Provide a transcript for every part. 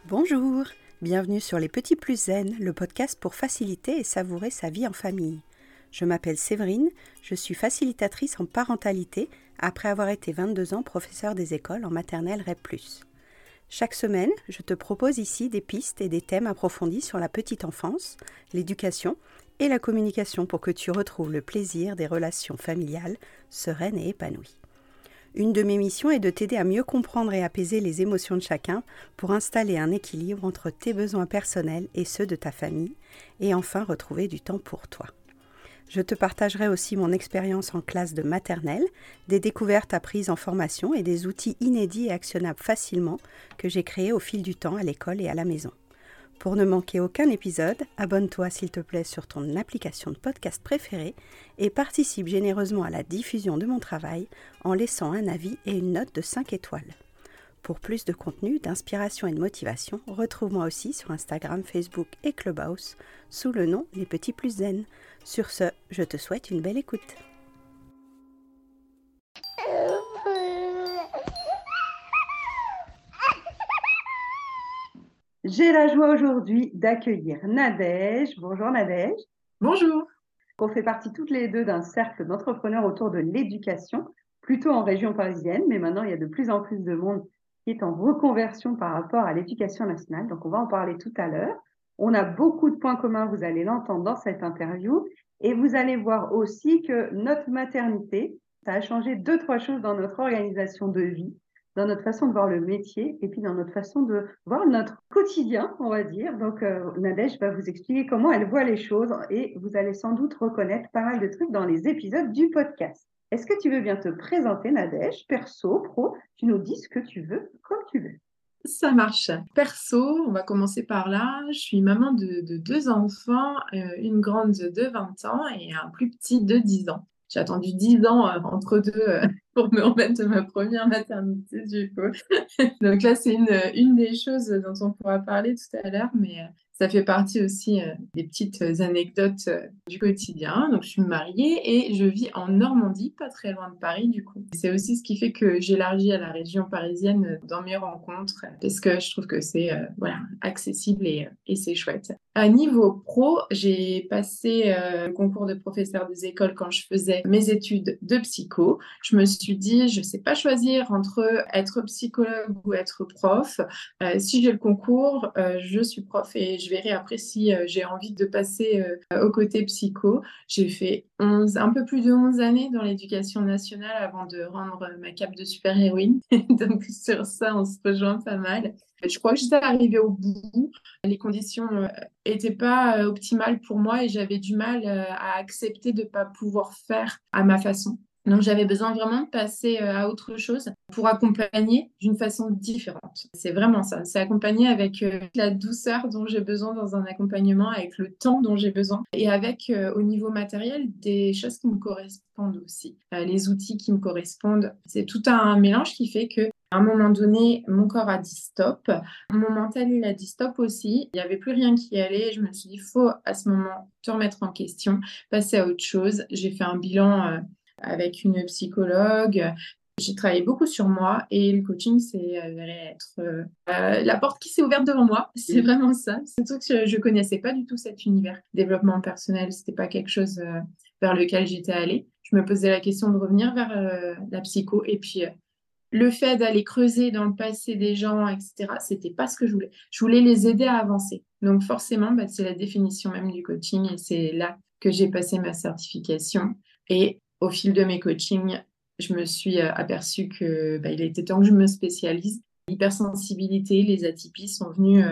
Bonjour, bienvenue sur Les Petits Plus Zen, le podcast pour faciliter et savourer sa vie en famille. Je m'appelle Séverine, je suis facilitatrice en parentalité après avoir été 22 ans professeure des écoles en maternelle REP+. Chaque semaine, je te propose ici des pistes et des thèmes approfondis sur la petite enfance, l'éducation et la communication pour que tu retrouves le plaisir des relations familiales sereines et épanouies. Une de mes missions est de t'aider à mieux comprendre et apaiser les émotions de chacun pour installer un équilibre entre tes besoins personnels et ceux de ta famille et enfin retrouver du temps pour toi. Je te partagerai aussi mon expérience en classe de maternelle, des découvertes apprises en formation et des outils inédits et actionnables facilement que j'ai créés au fil du temps à l'école et à la maison. Pour ne manquer aucun épisode, abonne-toi s'il te plaît sur ton application de podcast préférée et participe généreusement à la diffusion de mon travail en laissant un avis et une note de 5 étoiles. Pour plus de contenu, d'inspiration et de motivation, retrouve-moi aussi sur Instagram, Facebook et Clubhouse sous le nom Les Petits Plus Zen. Sur ce, je te souhaite une belle écoute. J'ai la joie aujourd'hui d'accueillir Nadège. Bonjour Nadège. Bonjour. On fait partie toutes les deux d'un cercle d'entrepreneurs autour de l'éducation, plutôt en région parisienne, mais maintenant il y a de plus en plus de monde qui est en reconversion par rapport à l'éducation nationale. Donc on va en parler tout à l'heure. On a beaucoup de points communs, vous allez l'entendre dans cette interview. Et vous allez voir aussi que notre maternité, ça a changé 2-3 choses dans notre organisation de vie, dans notre façon de voir le métier et puis dans notre façon de voir notre quotidien, on va dire. Donc, Nadège va vous expliquer comment elle voit les choses et vous allez sans doute reconnaître pas mal de trucs dans les épisodes du podcast. Est-ce que tu veux bien te présenter, Nadège, perso, pro? Tu nous dis ce que tu veux, comme tu veux. Ça marche. Perso, on va commencer par là. Je suis maman de deux enfants, une grande de 20 ans et un plus petit de 10 ans. J'ai attendu 10 ans entre deux pour me remettre de ma première maternité, du coup. Donc là, c'est une des choses dont on pourra parler tout à l'heure, mais ça fait partie aussi des petites anecdotes du quotidien. Donc, je suis mariée et je vis en Normandie, pas très loin de Paris, du coup. C'est aussi ce qui fait que j'élargis à la région parisienne dans mes rencontres, parce que je trouve que c'est voilà, accessible et c'est chouette. À niveau pro, j'ai passé le concours de professeur des écoles quand je faisais mes études de psycho. Je me suis dit, je ne sais pas choisir entre être psychologue ou être prof. Si j'ai le concours, je suis prof et je verrai après si j'ai envie de passer au côté psycho. J'ai fait un peu plus de 11 années dans l'éducation nationale avant de rendre ma cape de super-héroïne. Donc sur ça, on se rejoint pas mal. Je crois que j'étais arrivée au bout. Les conditions n'étaient pas optimales pour moi et j'avais du mal à accepter de ne pas pouvoir faire à ma façon. Donc, j'avais besoin vraiment de passer à autre chose pour accompagner d'une façon différente. C'est vraiment ça. C'est accompagner avec la douceur dont j'ai besoin dans un accompagnement, avec le temps dont j'ai besoin et avec, au niveau matériel, des choses qui me correspondent aussi. Les outils qui me correspondent. C'est tout un mélange qui fait que à un moment donné, mon corps a dit stop. Mon mental, il a dit stop aussi. Il n'y avait plus rien qui allait. Je me suis dit, il faut à ce moment te remettre en question, passer à autre chose. J'ai fait un bilan avec une psychologue. J'ai travaillé beaucoup sur moi et le coaching s'est avéré être la porte qui s'est ouverte devant moi. C'est vraiment ça. C'est tout que je ne connaissais pas du tout cet univers. Développement personnel, ce n'était pas quelque chose vers lequel j'étais allée. Je me posais la question de revenir vers la psycho et puis le fait d'aller creuser dans le passé des gens, etc., c'était pas ce que je voulais. Je voulais les aider à avancer. Donc forcément, c'est la définition même du coaching et c'est là que j'ai passé ma certification. Et au fil de mes coachings, je me suis aperçue que il était temps que je me spécialise. L'hypersensibilité, les atypies sont venus,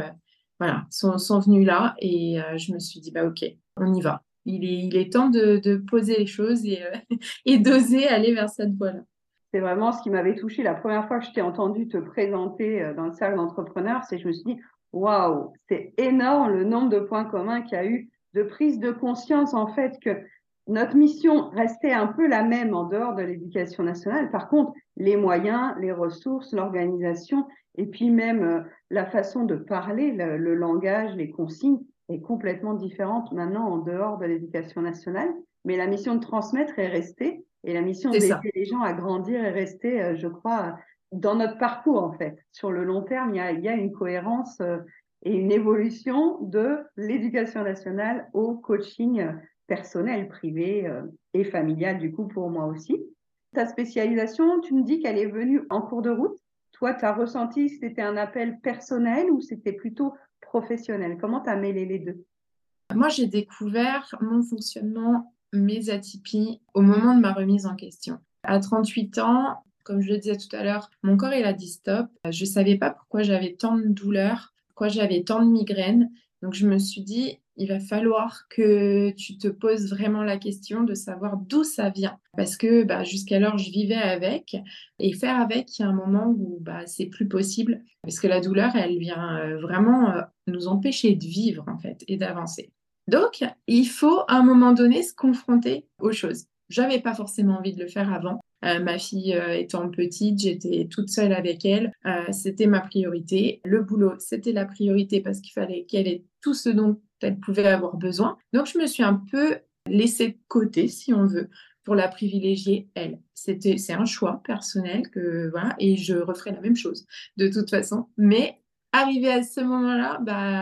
sont venus là et je me suis dit, ok, on y va. Il est temps de poser les choses et d'oser aller vers cette voie-là. C'est vraiment ce qui m'avait touchée la première fois que je t'ai entendu te présenter dans le cercle d'entrepreneurs, c'est que je me suis dit, waouh, c'est énorme le nombre de points communs qu'il y a eu de prise de conscience en fait que notre mission restait un peu la même en dehors de l'éducation nationale. Par contre, les moyens, les ressources, l'organisation et puis même la façon de parler, le langage, les consignes est complètement différente maintenant en dehors de l'éducation nationale. Mais la mission de transmettre est restée. Et la mission C'est ça. d'aider les gens à grandir est restée, je crois, dans notre parcours, en fait. Sur le long terme, il y a une cohérence et une évolution de l'éducation nationale au coaching personnel, privé et familial, du coup, pour moi aussi. Ta spécialisation, tu me dis qu'elle est venue en cours de route. Toi, tu as ressenti si c'était un appel personnel ou c'était plutôt professionnel? Comment tu as mêlé les deux? Moi, j'ai découvert mon fonctionnement, mes atypies au moment de ma remise en question. À 38 ans, comme je le disais tout à l'heure, mon corps, il a dit stop. Je ne savais pas pourquoi j'avais tant de douleurs, pourquoi j'avais tant de migraines. Donc, je me suis dit, il va falloir que tu te poses vraiment la question de savoir d'où ça vient. Parce que jusqu'alors, je vivais avec. Et faire avec, il y a un moment où c'est plus possible. Parce que la douleur, elle vient vraiment nous empêcher de vivre, en fait, et d'avancer. Donc, il faut à un moment donné se confronter aux choses. J'avais pas forcément envie de le faire avant. Ma fille étant petite, j'étais toute seule avec elle. C'était ma priorité. Le boulot, c'était la priorité parce qu'il fallait qu'elle ait tout ce dont elle pouvait avoir besoin. Donc, je me suis un peu laissée de côté, si on veut, pour la privilégier, elle. C'est un choix personnel que, voilà, et je referai la même chose de toute façon. Mais arrivé à ce moment-là,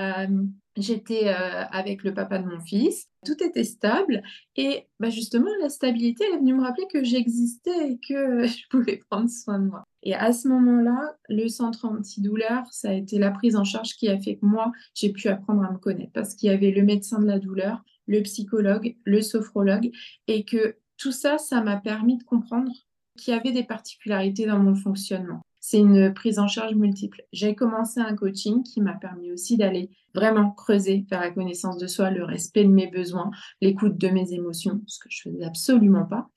j'étais avec le papa de mon fils, tout était stable et justement la stabilité elle est venue me rappeler que j'existais et que je pouvais prendre soin de moi. Et à ce moment-là, le centre antidouleur, ça a été la prise en charge qui a fait que moi, j'ai pu apprendre à me connaître parce qu'il y avait le médecin de la douleur, le psychologue, le sophrologue et que tout ça, ça m'a permis de comprendre qu'il y avait des particularités dans mon fonctionnement. C'est une prise en charge multiple. J'ai commencé un coaching qui m'a permis aussi d'aller vraiment creuser vers la connaissance de soi, le respect de mes besoins, l'écoute de mes émotions, ce que je faisais absolument pas.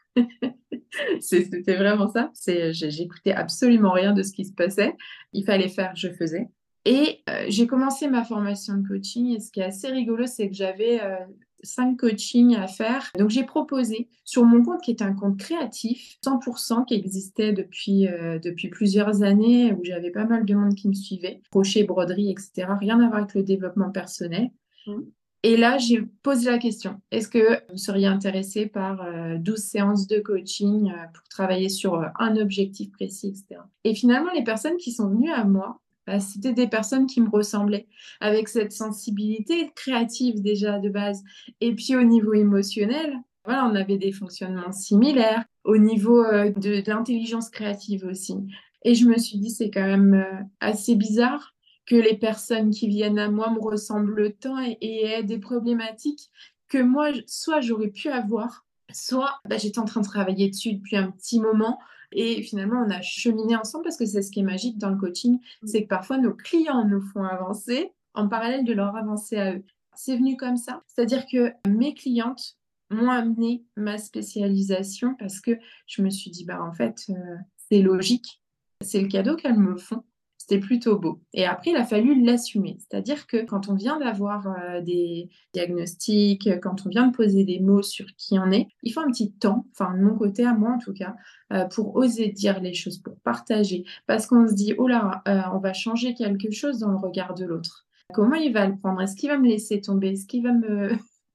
C'était vraiment ça. J'écoutais absolument rien de ce qui se passait. Il fallait faire, je faisais. Et j'ai commencé ma formation de coaching. Et ce qui est assez rigolo, c'est que j'avais 5 coachings à faire. Donc, j'ai proposé sur mon compte, qui est un compte créatif, 100%, qui existait depuis plusieurs années, où j'avais pas mal de monde qui me suivait, crochet, broderie, etc. Rien à voir avec le développement personnel. Et là, j'ai posé la question, est-ce que vous seriez intéressé par 12 séances de coaching pour travailler sur un objectif précis, etc. Et finalement, les personnes qui sont venues à moi, c'était des personnes qui me ressemblaient, avec cette sensibilité créative déjà de base. Et puis au niveau émotionnel, voilà, on avait des fonctionnements similaires, au niveau de l'intelligence créative aussi. Et je me suis dit, c'est quand même assez bizarre que les personnes qui viennent à moi me ressemblent tant et aient des problématiques que moi, soit j'aurais pu avoir, soit j'étais en train de travailler dessus depuis un petit moment. Et finalement, on a cheminé ensemble parce que c'est ce qui est magique dans le coaching, c'est que parfois nos clients nous font avancer en parallèle de leur avancée à eux. C'est venu comme ça. C'est-à-dire que mes clientes m'ont amené ma spécialisation parce que je me suis dit, en fait, c'est logique. C'est le cadeau qu'elles me font. C'était plutôt beau. Et après, il a fallu l'assumer. C'est-à-dire que quand on vient d'avoir des diagnostics, quand on vient de poser des mots sur qui on est, il faut un petit temps, enfin de mon côté, à moi en tout cas, pour oser dire les choses, pour partager. Parce qu'on se dit, oh là, on va changer quelque chose dans le regard de l'autre. Comment il va le prendre? Est-ce qu'il va me laisser tomber? Est-ce qu'il va me,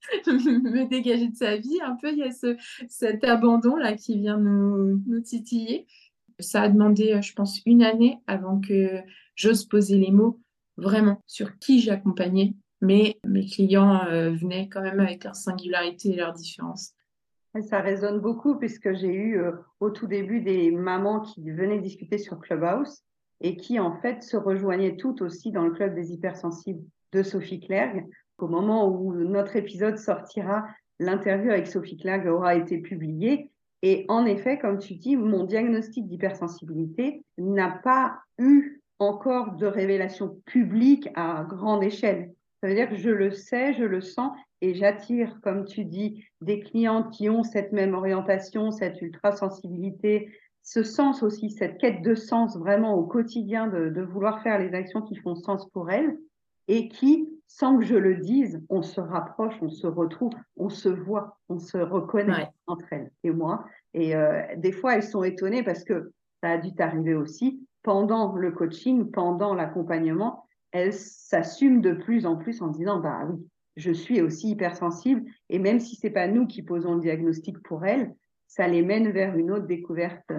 me dégager de sa vie? Un peu, il y a cet abandon-là qui vient nous titiller. Ça a demandé, je pense, une année avant que j'ose poser les mots vraiment sur qui j'accompagnais. Mais mes clients venaient quand même avec leur singularité et leurs différences. Et ça résonne beaucoup puisque j'ai eu au tout début des mamans qui venaient discuter sur Clubhouse et qui en fait se rejoignaient toutes aussi dans le club des hypersensibles de Sophie Clergue. Au moment où notre épisode sortira, l'interview avec Sophie Clergue aura été publiée. Et en effet, comme tu dis, mon diagnostic d'hypersensibilité n'a pas eu encore de révélation publique à grande échelle. Ça veut dire que je le sais, je le sens et j'attire, comme tu dis, des clientes qui ont cette même orientation, cette ultra-sensibilité, ce sens aussi, cette quête de sens vraiment au quotidien de vouloir faire les actions qui font sens pour elles et qui, sans que je le dise, on se rapproche, on se retrouve, on se voit, on se reconnaît entre elles et moi. Et des fois, elles sont étonnées parce que ça a dû t'arriver aussi pendant le coaching, pendant l'accompagnement, elles s'assument de plus en plus en disant, oui, je suis aussi hypersensible et même si c'est pas nous qui posons le diagnostic pour elles, ça les mène vers une autre découverte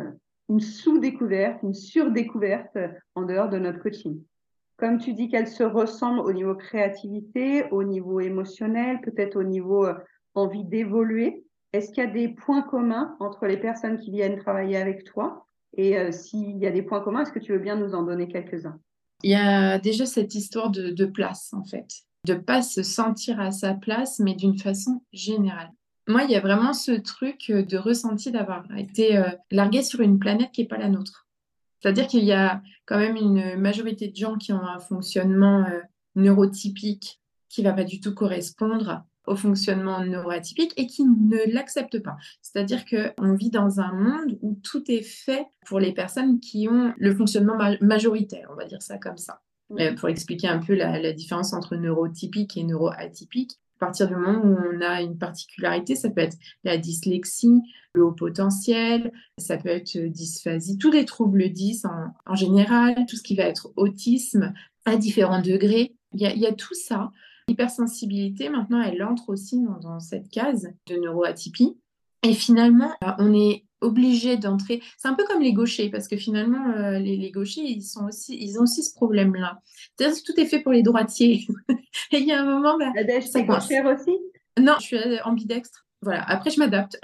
une sous-découverte, une surdécouverte en dehors de notre coaching. Comme tu dis qu'elles se ressemblent au niveau créativité, au niveau émotionnel, peut-être au niveau envie d'évoluer, est-ce qu'il y a des points communs entre les personnes qui viennent travailler avec toi? Et s'il y a des points communs, est-ce que tu veux bien nous en donner quelques-uns? Il y a déjà cette histoire de place, en fait, de pas se sentir à sa place, mais d'une façon générale. Moi, il y a vraiment ce truc de ressenti d'avoir été largué sur une planète qui n'est pas la nôtre. C'est-à-dire qu'il y a quand même une majorité de gens qui ont un fonctionnement neurotypique qui ne va pas du tout correspondre au fonctionnement neuroatypique et qui ne l'acceptent pas. C'est-à-dire qu'on vit dans un monde où tout est fait pour les personnes qui ont le fonctionnement majoritaire, on va dire ça comme ça. Pour expliquer un peu la différence entre neurotypique et neuroatypique, à partir du moment où on a une particularité, ça peut être la dyslexie, le haut potentiel, ça peut être dysphasie, tous les troubles 10 en général, tout ce qui va être autisme à différents degrés. Il y a tout ça. L'hypersensibilité, maintenant, elle entre aussi dans cette case de neuroatypie. Et finalement, on est obligé d'entrer. C'est un peu comme les gauchers, parce que finalement, les gauchers, ils ont aussi ce problème-là. C'est-à-dire que tout est fait pour les droitiers. Et il y a un moment, Nadège, ça t'es coince. gauchère aussi? Non, je suis ambidextre. Voilà. Après, je m'adapte.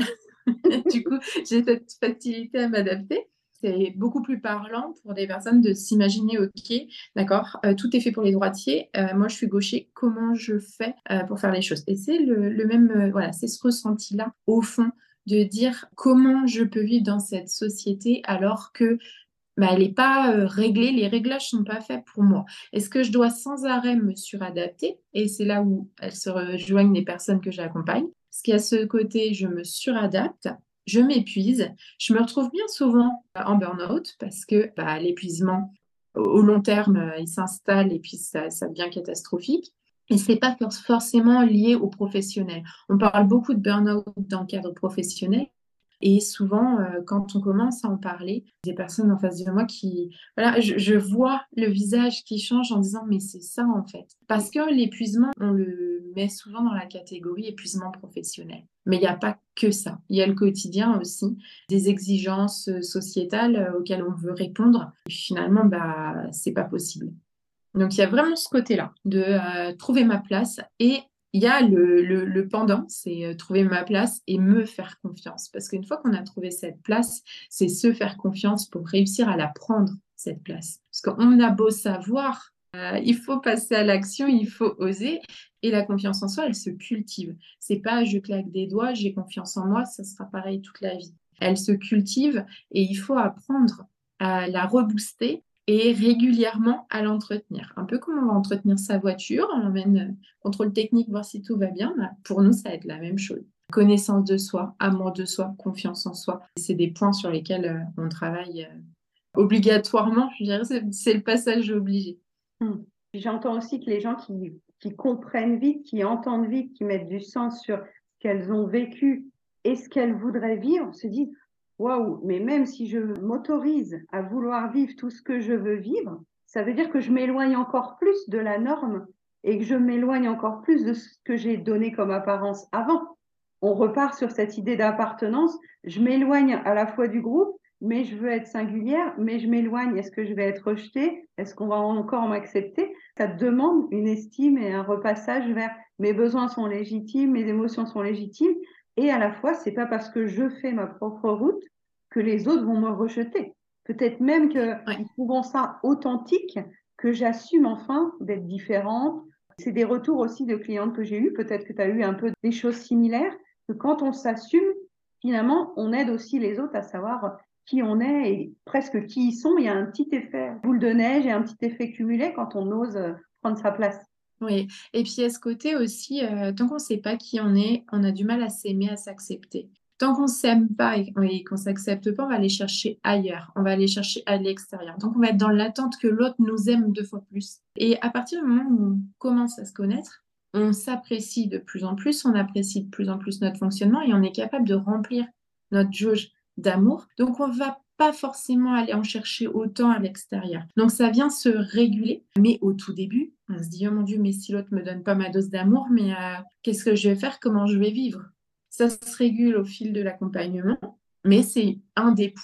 Du coup, j'ai cette facilité à m'adapter. C'est beaucoup plus parlant pour des personnes de s'imaginer, ok, d'accord, tout est fait pour les droitiers. Moi, je suis gaucher. Comment je fais pour faire les choses? Et c'est le même, voilà, c'est ce ressenti-là au fond de dire comment je peux vivre dans cette société alors que elle n'est pas réglée, les réglages ne sont pas faits pour moi. Est-ce que je dois sans arrêt me suradapter? Et c'est là où elles se rejoignent les personnes que j'accompagne. Parce qu'à ce côté, je me suradapte, je m'épuise, je me retrouve bien souvent en burn-out parce que l'épuisement, au long terme, il s'installe et puis ça devient catastrophique. Et ce n'est pas forcément lié au professionnel. On parle beaucoup de burn-out dans le cadre professionnel. Et souvent, quand on commence à en parler, des personnes en face de moi qui, voilà, je vois le visage qui change en disant, mais c'est ça en fait. Parce que l'épuisement, on le met souvent dans la catégorie épuisement professionnel. Mais il n'y a pas que ça. Il y a le quotidien aussi, des exigences sociétales auxquelles on veut répondre. Et finalement, c'est pas possible. Donc, il y a vraiment ce côté-là de trouver ma place et il y a le pendant, c'est trouver ma place et me faire confiance. Parce qu'une fois qu'on a trouvé cette place, c'est se faire confiance pour réussir à la prendre, cette place. Parce qu'on a beau savoir, il faut passer à l'action, il faut oser. Et la confiance en soi, elle se cultive. C'est pas je claque des doigts, j'ai confiance en moi, ça sera pareil toute la vie. Elle se cultive et il faut apprendre à la rebooster et régulièrement à l'entretenir. Un peu comme on va entretenir sa voiture, on emmène contrôle technique, voir si tout va bien. Pour nous, ça va être la même chose. Connaissance de soi, amour de soi, confiance en soi. C'est des points sur lesquels on travaille obligatoirement. Je dirais c'est le passage obligé. J'entends aussi que les gens qui comprennent vite, qui entendent vite, qui mettent du sens sur ce qu'elles ont vécu et ce qu'elles voudraient vivre, se disent waouh, mais même si je m'autorise à vouloir vivre tout ce que je veux vivre, ça veut dire que je m'éloigne encore plus de la norme et que je m'éloigne encore plus de ce que j'ai donné comme apparence avant. On repart sur cette idée d'appartenance. Je m'éloigne à la fois du groupe, mais je veux être singulière, mais je m'éloigne. Est-ce que je vais être rejetée? Est-ce qu'on va encore m'accepter? Ça demande une estime et un repassage vers mes besoins sont légitimes, mes émotions sont légitimes. Et à la fois, c'est pas parce que je fais ma propre route que les autres vont me rejeter. Peut-être même qu'ils trouveront ça authentique, que j'assume enfin d'être différente. C'est des retours aussi de clientes que j'ai eues. Peut-être que tu as eu un peu des choses similaires, que quand on s'assume, finalement, on aide aussi les autres à savoir qui on est et presque qui ils sont. Il y a un petit effet boule de neige et un petit effet cumulé quand on ose prendre sa place. Oui, et puis à ce côté aussi, tant qu'on ne sait pas qui on est, on a du mal à s'aimer, à s'accepter. Tant qu'on ne s'aime pas et qu'on ne s'accepte pas, on va aller chercher ailleurs, on va aller chercher à l'extérieur. Donc on va être dans l'attente que l'autre nous aime 2 fois plus. Et à partir du moment où on commence à se connaître, on s'apprécie de plus en plus, on apprécie de plus en plus notre fonctionnement et on est capable de remplir notre jauge d'amour. Donc on va pas forcément aller en chercher autant à l'extérieur. Donc ça vient se réguler, mais au tout début, on se dit oh mon Dieu, mais si l'autre me donne pas ma dose d'amour, mais qu'est-ce que je vais faire? Comment je vais vivre? Ça se régule au fil de l'accompagnement, mais c'est un des points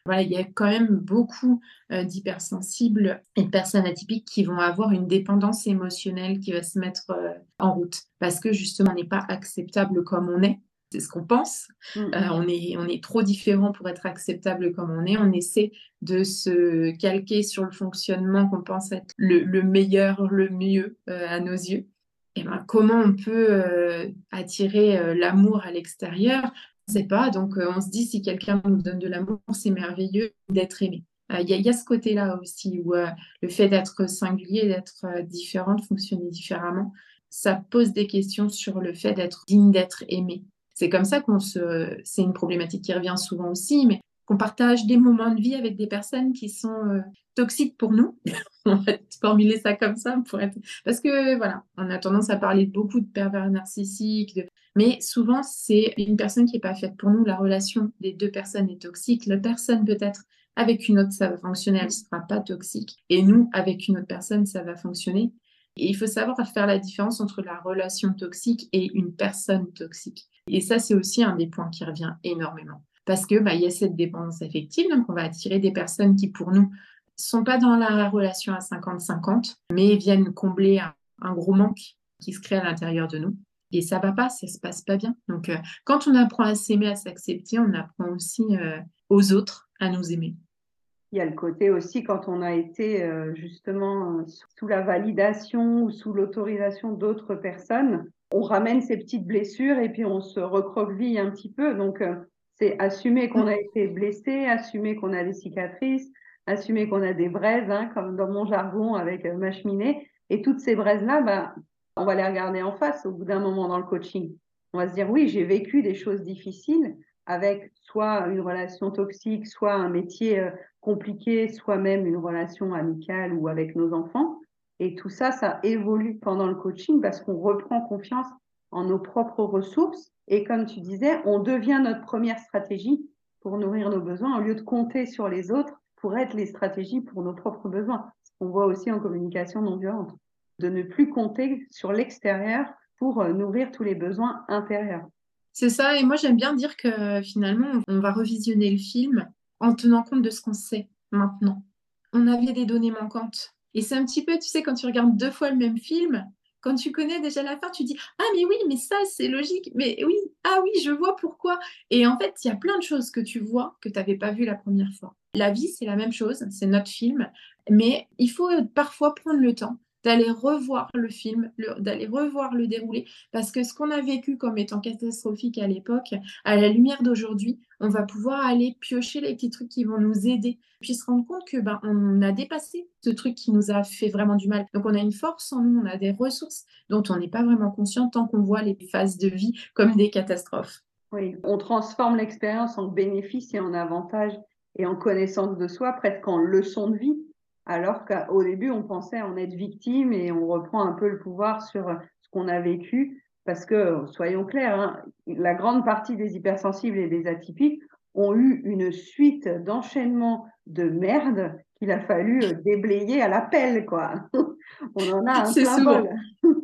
Voilà, il y a quand même beaucoup d'hypersensibles et de personnes atypiques qui vont avoir une dépendance émotionnelle qui va se mettre en route parce que justement, on n'est pas acceptable comme on est. C'est ce qu'on pense. On est trop différent pour être acceptable comme on est. On essaie de se calquer sur le fonctionnement qu'on pense être le meilleur, le mieux à nos yeux. Et ben, comment on peut attirer l'amour à l'extérieur? On ne sait pas. Donc, on se dit, si quelqu'un nous donne de l'amour, c'est merveilleux d'être aimé. Il y a ce côté-là aussi où le fait d'être singulier, d'être différent, de fonctionner différemment, ça pose des questions sur le fait d'être digne d'être aimé. C'est comme ça c'est une problématique qui revient souvent aussi, mais qu'on partage des moments de vie avec des personnes qui sont toxiques pour nous. On va formuler ça comme ça parce que voilà, on a tendance à parler beaucoup de pervers narcissiques, mais souvent c'est une personne qui n'est pas faite pour nous. La relation des deux personnes est toxique. La personne peut-être avec une autre, ça va fonctionner, elle ne sera pas toxique. Et nous, avec une autre personne, ça va fonctionner. Et il faut savoir faire la différence entre la relation toxique et une personne toxique. Et ça, c'est aussi un des points qui revient énormément. Parce que il y a cette dépendance affective, donc on va attirer des personnes qui, pour nous, sont pas dans la relation à 50-50, mais viennent combler un gros manque qui se crée à l'intérieur de nous. Et ça va pas, ça se passe pas bien. Donc, quand on apprend à s'aimer, à s'accepter, on apprend aussi aux autres à nous aimer. Il y a le côté aussi quand on a été justement sous la validation ou sous l'autorisation d'autres personnes, on ramène ces petites blessures et puis on se recroqueville un petit peu. Donc, c'est assumer qu'on a été blessé, assumer qu'on a des cicatrices, assumer qu'on a des braises, hein, comme dans mon jargon avec ma cheminée. Et toutes ces braises-là, on va les regarder en face au bout d'un moment dans le coaching. On va se dire, oui, j'ai vécu des choses difficiles avec soit une relation toxique, soit un métier compliqué, soit même une relation amicale ou avec nos enfants. Et tout ça, ça évolue pendant le coaching parce qu'on reprend confiance en nos propres ressources. Et comme tu disais, on devient notre première stratégie pour nourrir nos besoins au lieu de compter sur les autres pour être les stratégies pour nos propres besoins. On voit aussi en communication non violente, de ne plus compter sur l'extérieur pour nourrir tous les besoins intérieurs. C'est ça, et moi j'aime bien dire que finalement, on va revisionner le film en tenant compte de ce qu'on sait maintenant. On avait des données manquantes. Et c'est un petit peu, tu sais, quand tu regardes 2 fois le même film, quand tu connais déjà la fin, tu dis, ah mais oui, mais ça c'est logique, mais oui, ah oui, je vois pourquoi. Et en fait, il y a plein de choses que tu vois que tu n'avais pas vues la première fois. La vie, c'est la même chose, c'est notre film, mais il faut parfois prendre le temps d'aller revoir le film, d'aller revoir le déroulé, parce que ce qu'on a vécu comme étant catastrophique à l'époque, à la lumière d'aujourd'hui, on va pouvoir aller piocher les petits trucs qui vont nous aider, puis se rendre compte que on a dépassé ce truc qui nous a fait vraiment du mal. Donc on a une force en nous, on a des ressources dont on n'est pas vraiment conscient tant qu'on voit les phases de vie comme des catastrophes. Oui, on transforme l'expérience en bénéfice et en avantage et en connaissance de soi, presque en leçon de vie. Alors qu'au début, on pensait en être victime et on reprend un peu le pouvoir sur ce qu'on a vécu. Parce que, soyons clairs, hein, la grande partie des hypersensibles et des atypiques ont eu une suite d'enchaînements de merde qu'il a fallu déblayer à la pelle, quoi. On en a un C'est plein souvent. bol.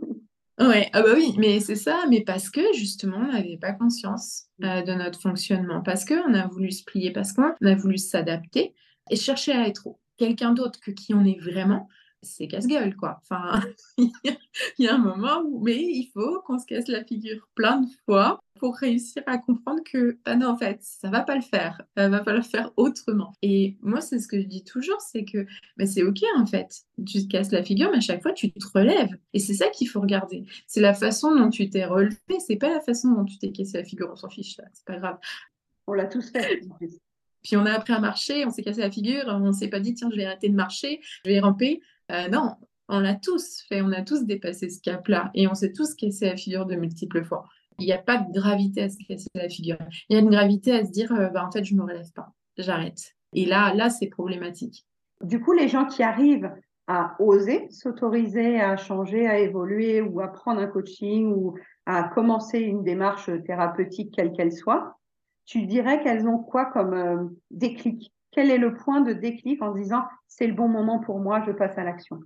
Ouais, ah bah oui, mais c'est ça, mais parce que justement, on n'avait pas conscience de notre fonctionnement, parce qu'on a voulu se plier, parce qu'on a voulu s'adapter et chercher à être quelqu'un d'autre que qui on est vraiment, c'est casse-gueule, quoi. Enfin, il y a un moment où, mais il faut qu'on se casse la figure plein de fois pour réussir à comprendre que, non, en fait, ça va pas le faire, va falloir faire autrement. Et moi, c'est ce que je dis toujours, c'est que c'est OK, en fait. Tu te casses la figure, mais à chaque fois, tu te relèves. Et c'est ça qu'il faut regarder. C'est la façon dont tu t'es relevé, c'est pas la façon dont tu t'es cassé la figure, on s'en fiche, là, c'est pas grave. On l'a tous fait. Puis on a appris à marcher, on s'est cassé la figure, on s'est pas dit, tiens, je vais arrêter de marcher, je vais ramper. Non, on l'a tous fait, on a tous dépassé ce cap-là et on s'est tous cassé la figure de multiples fois. Il n'y a pas de gravité à se casser la figure. Il y a une gravité à se dire, en fait, je ne me relève pas, j'arrête. Et là, c'est problématique. Du coup, les gens qui arrivent à oser s'autoriser à changer, à évoluer ou à prendre un coaching ou à commencer une démarche thérapeutique quelle qu'elle soit, tu dirais qu'elles ont quoi comme déclic? Quel est le point de déclic en disant c'est le bon moment pour moi, je passe à l'action?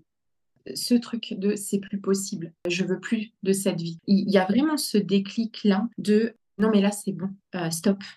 Ce truc de c'est plus possible, je veux plus de cette vie. Il y a vraiment ce déclic-là de non mais là c'est bon, stop.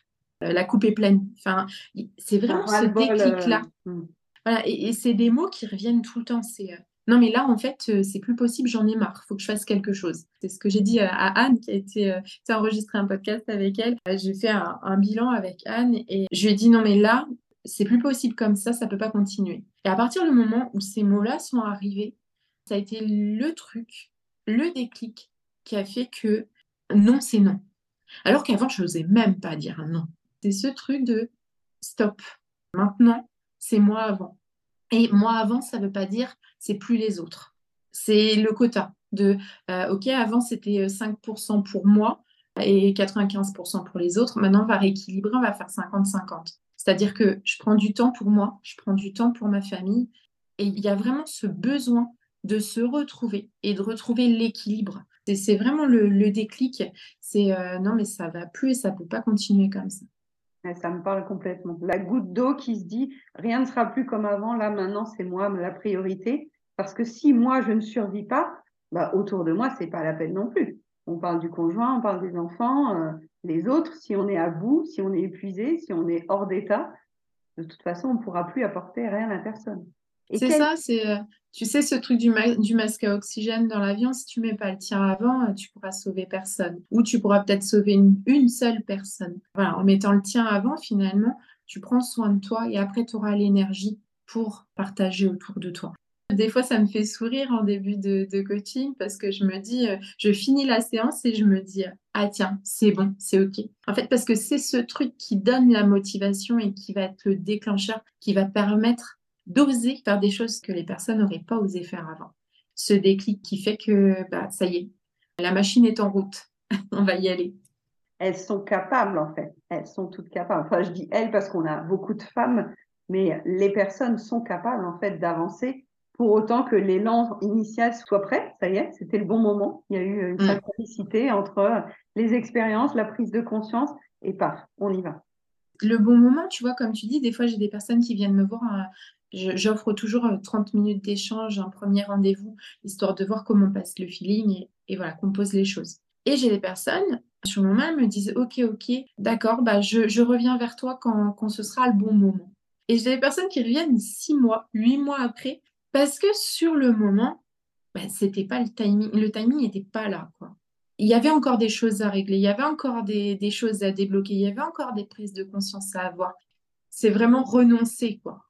la coupe est pleine. Enfin, c'est Un vraiment ce ras-le-bol. déclic-là. Voilà, et c'est des mots qui reviennent tout le temps. C'est non, mais là, en fait, c'est plus possible, j'en ai marre, faut que je fasse quelque chose. C'est ce que j'ai dit à Anne, qui a enregistré un podcast avec elle. J'ai fait un bilan avec Anne et je lui ai dit non, mais là, c'est plus possible comme ça peut pas continuer. Et à partir du moment où ces mots-là sont arrivés, ça a été le truc, le déclic qui a fait que non, c'est non. Alors qu'avant, je n'osais même pas dire non. C'est ce truc de stop. Maintenant, c'est moi avant. Et moi avant, ça ne veut pas dire c'est plus les autres. C'est le quota de OK, avant c'était 5% pour moi et 95% pour les autres. Maintenant, on va rééquilibrer, on va faire 50-50. C'est-à-dire que je prends du temps pour moi, je prends du temps pour ma famille. Et il y a vraiment ce besoin de se retrouver et de retrouver l'équilibre. C'est vraiment le déclic. C'est non, mais ça va plus et ça ne peut pas continuer comme ça. Ouais, ça me parle complètement. La goutte d'eau qui se dit, rien ne sera plus comme avant, là maintenant c'est moi la priorité. Parce que si moi je ne survis pas, bah, autour de moi, c'est pas la peine non plus. On parle du conjoint, on parle des enfants, les autres, si on est à bout, si on est épuisé, si on est hors d'état, de toute façon, on ne pourra plus apporter rien à personne. Et C'est ça, c'est, tu sais, ce truc du masque à oxygène dans l'avion, si tu mets pas le tien avant, tu pourras sauver personne. Ou tu pourras peut-être sauver une seule personne. Voilà, en mettant le tien avant, finalement, tu prends soin de toi et après, tu auras l'énergie pour partager autour de toi. Des fois, ça me fait sourire en début de coaching parce que je me dis, je finis la séance et je me dis, ah tiens, c'est bon, c'est OK. En fait, parce que c'est ce truc qui donne la motivation et qui va être le déclencheur, qui va permettre d'oser faire des choses que les personnes n'auraient pas osé faire avant. Ce déclic qui fait que, bah, ça y est, la machine est en route, on va y aller. elles sont capables, en fait. Elles sont toutes capables. Enfin, je dis elles parce qu'on a beaucoup de femmes, mais les personnes sont capables, en fait, d'avancer pour autant que l'élan initial soit prêt. Ça y est, c'était le bon moment. Il y a eu une Mm. synchronicité entre les expériences, la prise de conscience, et paf, on y va. Le bon moment, tu vois, comme tu dis, des fois j'ai des personnes qui viennent me voir. J'offre toujours 30 minutes d'échange, un premier rendez-vous, histoire de voir comment passe le feeling et voilà, qu'on pose les choses. Et j'ai des personnes, sur le moment, elles me disent, OK, OK, d'accord, bah, je reviens vers toi quand ce sera le bon moment. Et j'ai des personnes qui reviennent 6 mois, 8 mois après, parce que sur le moment, bah, c'était pas le timing n'était pas là, quoi. Il y avait encore des choses à régler, il y avait encore des choses à débloquer, il y avait encore des prises de conscience à avoir. C'est vraiment renoncer, quoi.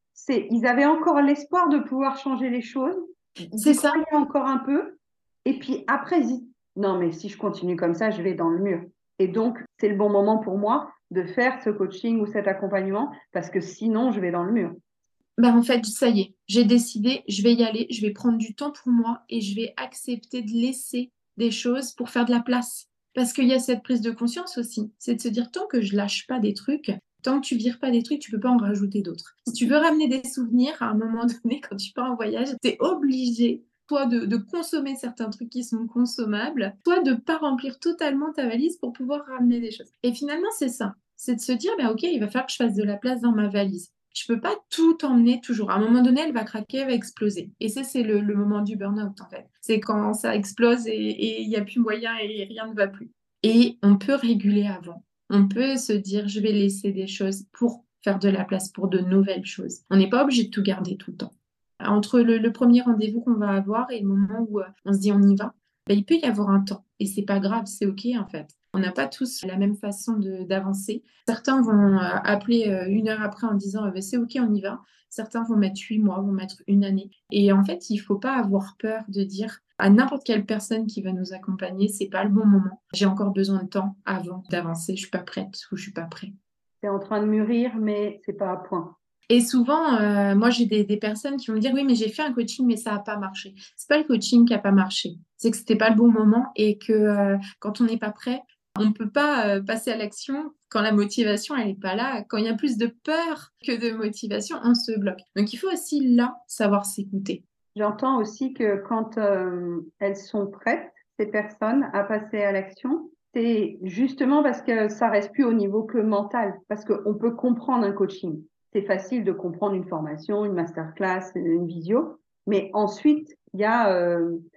Ils avaient encore l'espoir de pouvoir changer les choses. Ils C'est y ça. croyaient encore un peu. Et puis après, ils disent, non, mais si je continue comme ça, je vais dans le mur. Et donc, c'est le bon moment pour moi de faire ce coaching ou cet accompagnement parce que sinon, je vais dans le mur. Bah, en fait, ça y est, j'ai décidé, je vais y aller, je vais prendre du temps pour moi et je vais accepter de laisser des choses pour faire de la place. Parce qu'il y a cette prise de conscience aussi, c'est de se dire, tant que je lâche pas des trucs, tant que tu vires pas des trucs, tu peux pas en rajouter d'autres. Si tu veux ramener des souvenirs, à un moment donné, quand tu pars en voyage, tu es obligé, toi, de consommer certains trucs qui sont consommables, toi, de pas remplir totalement ta valise pour pouvoir ramener des choses. Et finalement, c'est ça, c'est de se dire, bah, OK, il va falloir que je fasse de la place dans ma valise. Je peux pas tout emmener toujours. À un moment donné, elle va craquer, elle va exploser. Et ça, c'est le moment du burn-out, en fait. C'est quand ça explose et il n'y a plus moyen et rien ne va plus. Et on peut réguler avant. On peut se dire, je vais laisser des choses pour faire de la place pour de nouvelles choses. On n'est pas obligé de tout garder tout le temps. Entre le premier rendez-vous qu'on va avoir et le moment où on se dit on y va, ben, il peut y avoir un temps. Et c'est pas grave, c'est OK, en fait. On n'a pas tous la même façon d'avancer. Certains vont appeler 1 heure après en disant ben, c'est OK, on y va. Certains vont mettre 8 mois, vont mettre une année. Et en fait, il ne faut pas avoir peur de dire à n'importe quelle personne qui va nous accompagner, c'est pas le bon moment. J'ai encore besoin de temps avant d'avancer. Je suis pas prête ou je suis pas prêt. C'est en train de mûrir, mais c'est pas à point. Et souvent, moi, j'ai des personnes qui vont me dire, oui, mais j'ai fait un coaching, mais ça n'a pas marché. C'est pas le coaching qui n'a pas marché. C'est que c'était pas le bon moment et que quand on n'est pas prêt, on ne peut pas passer à l'action quand la motivation, elle n'est pas là. Quand il y a plus de peur que de motivation, on se bloque. Donc, il faut aussi, là, savoir s'écouter. J'entends aussi que quand elles sont prêtes, ces personnes, à passer à l'action, c'est justement parce que ça reste plus au niveau que mental, parce qu'on peut comprendre un coaching. C'est facile de comprendre une formation, une masterclass, une visio, mais ensuite, il y a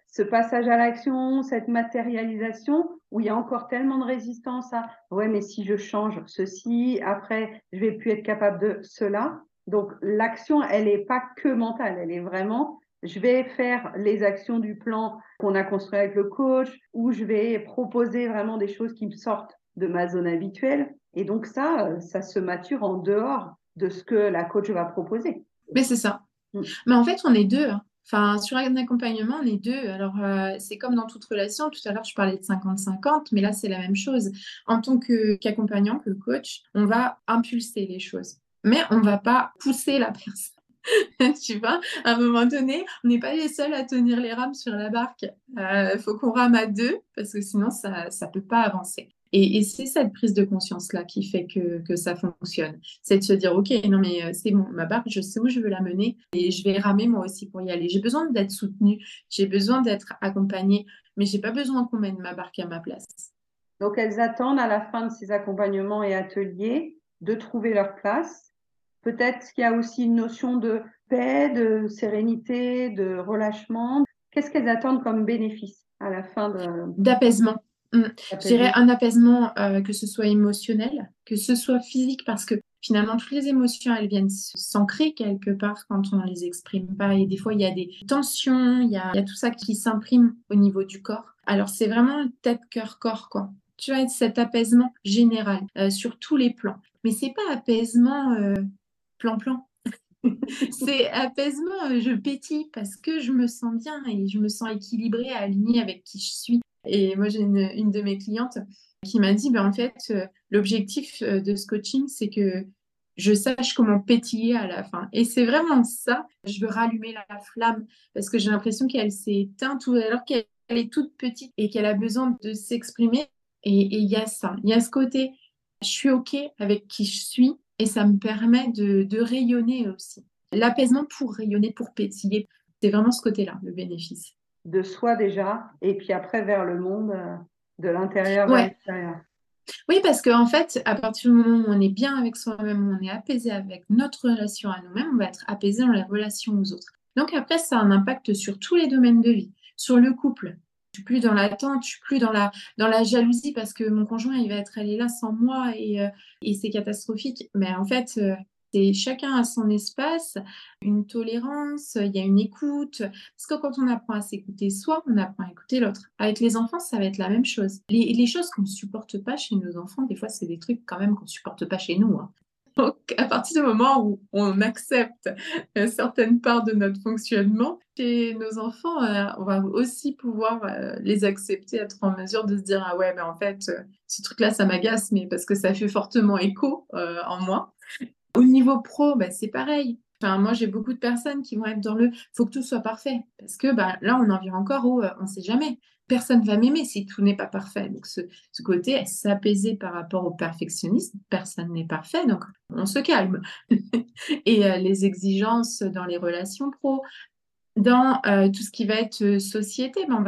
ce passage à l'action, cette matérialisation, où il y a encore tellement de résistance à ouais, mais si je change ceci, après, je vais plus être capable de cela. Donc, l'action, elle n'est pas que mentale, elle est vraiment, je vais faire les actions du plan qu'on a construit avec le coach, ou je vais proposer vraiment des choses qui me sortent de ma zone habituelle. Et donc, ça se mature en dehors de ce que la coach va proposer. Mais c'est ça. Mm. Mais en fait, on est deux, hein. Enfin, sur un accompagnement, on est deux. Alors, c'est comme dans toute relation. Tout à l'heure, je parlais de 50-50, mais là, c'est la même chose. En tant qu'accompagnant, que coach, on va impulser les choses. Mais on ne va pas pousser la personne. Tu vois, à un moment donné, on n'est pas les seuls à tenir les rames sur la barque. Faut qu'on rame à deux, parce que sinon, ça ne peut pas avancer. Et c'est cette prise de conscience-là qui fait que ça fonctionne. C'est de se dire, OK, non, mais c'est bon, ma barque, je sais où je veux la mener et je vais ramer moi aussi pour y aller. J'ai besoin d'être soutenue, j'ai besoin d'être accompagnée, mais j'ai pas besoin qu'on mène ma barque à ma place. Donc, elles attendent à la fin de ces accompagnements et ateliers de trouver leur place. Peut-être qu'il y a aussi une notion de paix, de sérénité, de relâchement. Qu'est-ce qu'elles attendent comme bénéfice à la fin de D'apaisement. Je dirais l'atelier? un apaisement, que ce soit émotionnel, que ce soit physique, parce que finalement, toutes les émotions, elles viennent s'ancrer quelque part quand on ne les exprime pas. Et des fois, il y a des tensions, il y a tout ça qui s'imprime au niveau du corps. Alors, c'est vraiment tête, cœur, corps, quoi. Tu vois, cet apaisement général sur tous les plans. Mais c'est pas apaisement plan-plan. C'est apaisement, je pétille parce que je me sens bien et je me sens équilibrée, alignée avec qui je suis. Et moi, j'ai une de mes clientes qui m'a dit, ben, en fait, l'objectif de ce coaching, c'est que je sache comment pétiller à la fin. Et c'est vraiment ça. Je veux rallumer la flamme parce que j'ai l'impression qu'elle s'est éteinte alors qu'elle est toute petite et qu'elle a besoin de s'exprimer. Et il y a ça. Il y a ce côté, je suis OK avec qui je suis et ça me permet de rayonner aussi. L'apaisement pour rayonner, pour pétiller, c'est vraiment ce côté-là, le bénéfice. De soi déjà, et puis après vers le monde, de l'intérieur vers Ouais, l'extérieur. oui, parce qu'en fait, à partir du moment où on est bien avec soi-même, où on est apaisé avec notre relation à nous-mêmes, on va être apaisé dans les relations aux autres. Donc après, ça a un impact sur tous les domaines de vie, sur le couple. Je suis plus dans l'attente, je suis plus dans la jalousie parce que mon conjoint, il va être allé là sans moi et c'est catastrophique. Mais en fait, c'est chacun a son espace, une tolérance, il y a une écoute. Parce que quand on apprend à s'écouter soi, on apprend à écouter l'autre. Avec les enfants, ça va être la même chose. Les choses qu'on ne supporte pas chez nos enfants, des fois, c'est des trucs quand même qu'on ne supporte pas chez nous, hein. Donc, à partir du moment où on accepte certaines parts de notre fonctionnement, chez nos enfants, on va aussi pouvoir les accepter, être en mesure de se dire, ah ouais, mais en fait, ce truc-là, ça m'agace, mais parce que ça fait fortement écho en moi. Au niveau pro, bah, c'est pareil. Enfin, moi, j'ai beaucoup de personnes qui vont être dans le faut que tout soit parfait. Parce que bah, là, on en vient encore où on ne sait jamais. Personne ne va m'aimer si tout n'est pas parfait. Donc, ce côté, s'apaiser par rapport au perfectionnisme, personne n'est parfait. Donc, on se calme. Et les exigences dans les relations pro, dans tout ce qui va être société, ben,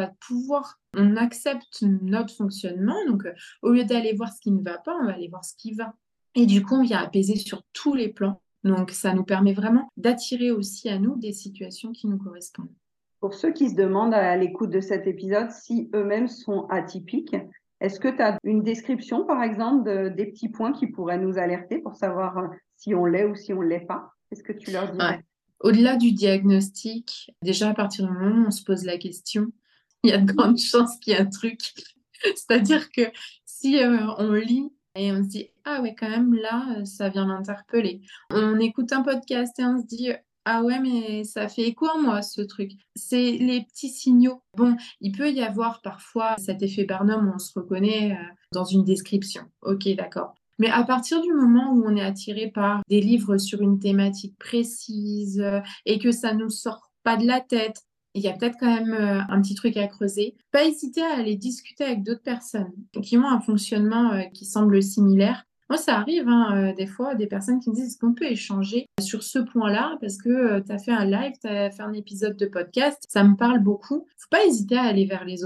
on accepte notre fonctionnement. Donc, au lieu d'aller voir ce qui ne va pas, on va aller voir ce qui va. Et du coup, on vient apaiser sur tous les plans. Donc, ça nous permet vraiment d'attirer aussi à nous des situations qui nous correspondent. Pour ceux qui se demandent à l'écoute de cet épisode si eux-mêmes sont atypiques, est-ce que tu as une description, par exemple, des petits points qui pourraient nous alerter pour savoir si on l'est ou si on ne l'est pas? Qu'est-ce que tu leur dirais? Ouais. Au-delà du diagnostic, déjà à partir du moment où on se pose la question, il y a de grandes chances qu'il y ait un truc. C'est-à-dire que si on lit et on se dit, ah ouais, quand même, là, ça vient m'interpeller. On écoute un podcast et on se dit, ah ouais, mais ça fait écho en moi, ce truc. C'est les petits signaux. Bon, il peut y avoir parfois cet effet Barnum où on se reconnaît dans une description. Ok, d'accord. Mais à partir du moment où on est attiré par des livres sur une thématique précise et que ça ne nous sort pas de la tête, il y a peut-être quand même un petit truc à creuser. Pas hésiter à aller discuter avec d'autres personnes qui ont un fonctionnement qui semble similaire. Moi, ça arrive des fois, des personnes qui me disent est-ce qu'on peut échanger sur ce point-là parce que tu as fait un live, tu as fait un épisode de podcast, ça me parle beaucoup. Faut pas hésiter à aller vers les autres.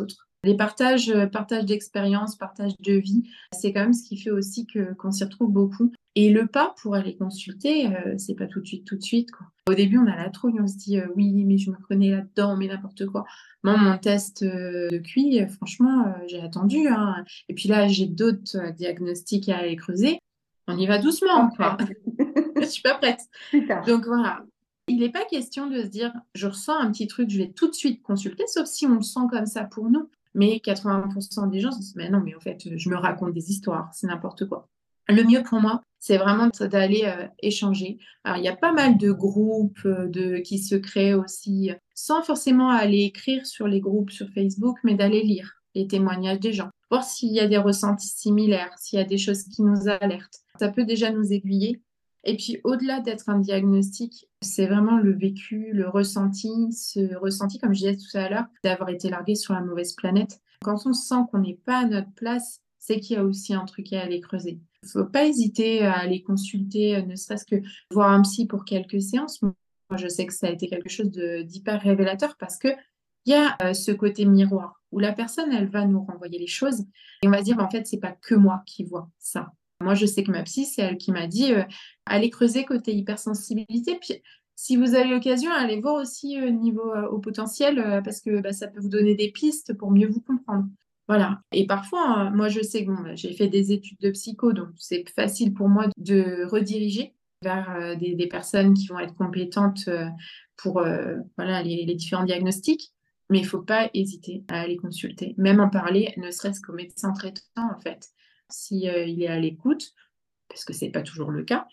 Les partages d'expériences, partage de vie, c'est quand même ce qui fait aussi qu'on s'y retrouve beaucoup. Et le pas pour aller consulter, c'est pas tout de suite, quoi. Au début, on a la trouille, on se dit oui, mais je me connais là-dedans, mais n'importe quoi. Moi, mon test de QI, franchement, j'ai attendu, hein. Et puis là, j'ai d'autres diagnostics à aller creuser. On y va doucement, quoi. Je suis pas prête. Plus tard. Donc voilà. Il n'est pas question de se dire, je ressens un petit truc, je vais tout de suite consulter, sauf si on le sent comme ça pour nous. Mais 80% des gens se disent, mais non, mais en fait, je me raconte des histoires, c'est n'importe quoi. Le mieux pour moi, c'est vraiment d'aller échanger. Alors, il y a pas mal de groupes qui se créent aussi, sans forcément aller écrire sur les groupes sur Facebook, mais d'aller lire les témoignages des gens, voir s'il y a des ressentis similaires, s'il y a des choses qui nous alertent. Ça peut déjà nous aiguiller. Et puis, au-delà d'être un diagnostic, c'est vraiment le vécu, le ressenti, ce ressenti, comme je disais tout à l'heure, d'avoir été largué sur la mauvaise planète. Quand on sent qu'on n'est pas à notre place, c'est qu'il y a aussi un truc à aller creuser. Il ne faut pas hésiter à aller consulter, ne serait-ce que voir un psy pour quelques séances. Moi, je sais que ça a été quelque chose d'hyper révélateur parce que il y a ce côté miroir où la personne, elle va nous renvoyer les choses et on va se dire, en fait, c'est pas que moi qui vois ça. Moi, je sais que ma psy, c'est elle qui m'a dit allez creuser côté hypersensibilité. Puis, si vous avez l'occasion, allez voir aussi niveau au potentiel parce que ça peut vous donner des pistes pour mieux vous comprendre. Voilà. Et parfois, moi, je sais que j'ai fait des études de psycho, donc c'est facile pour moi de rediriger vers des personnes qui vont être compétentes pour voilà, les différents diagnostics. Mais il ne faut pas hésiter à aller consulter, même en parler, ne serait-ce qu'au médecin traitant, en fait. Si il est à l'écoute, parce que c'est pas toujours le cas,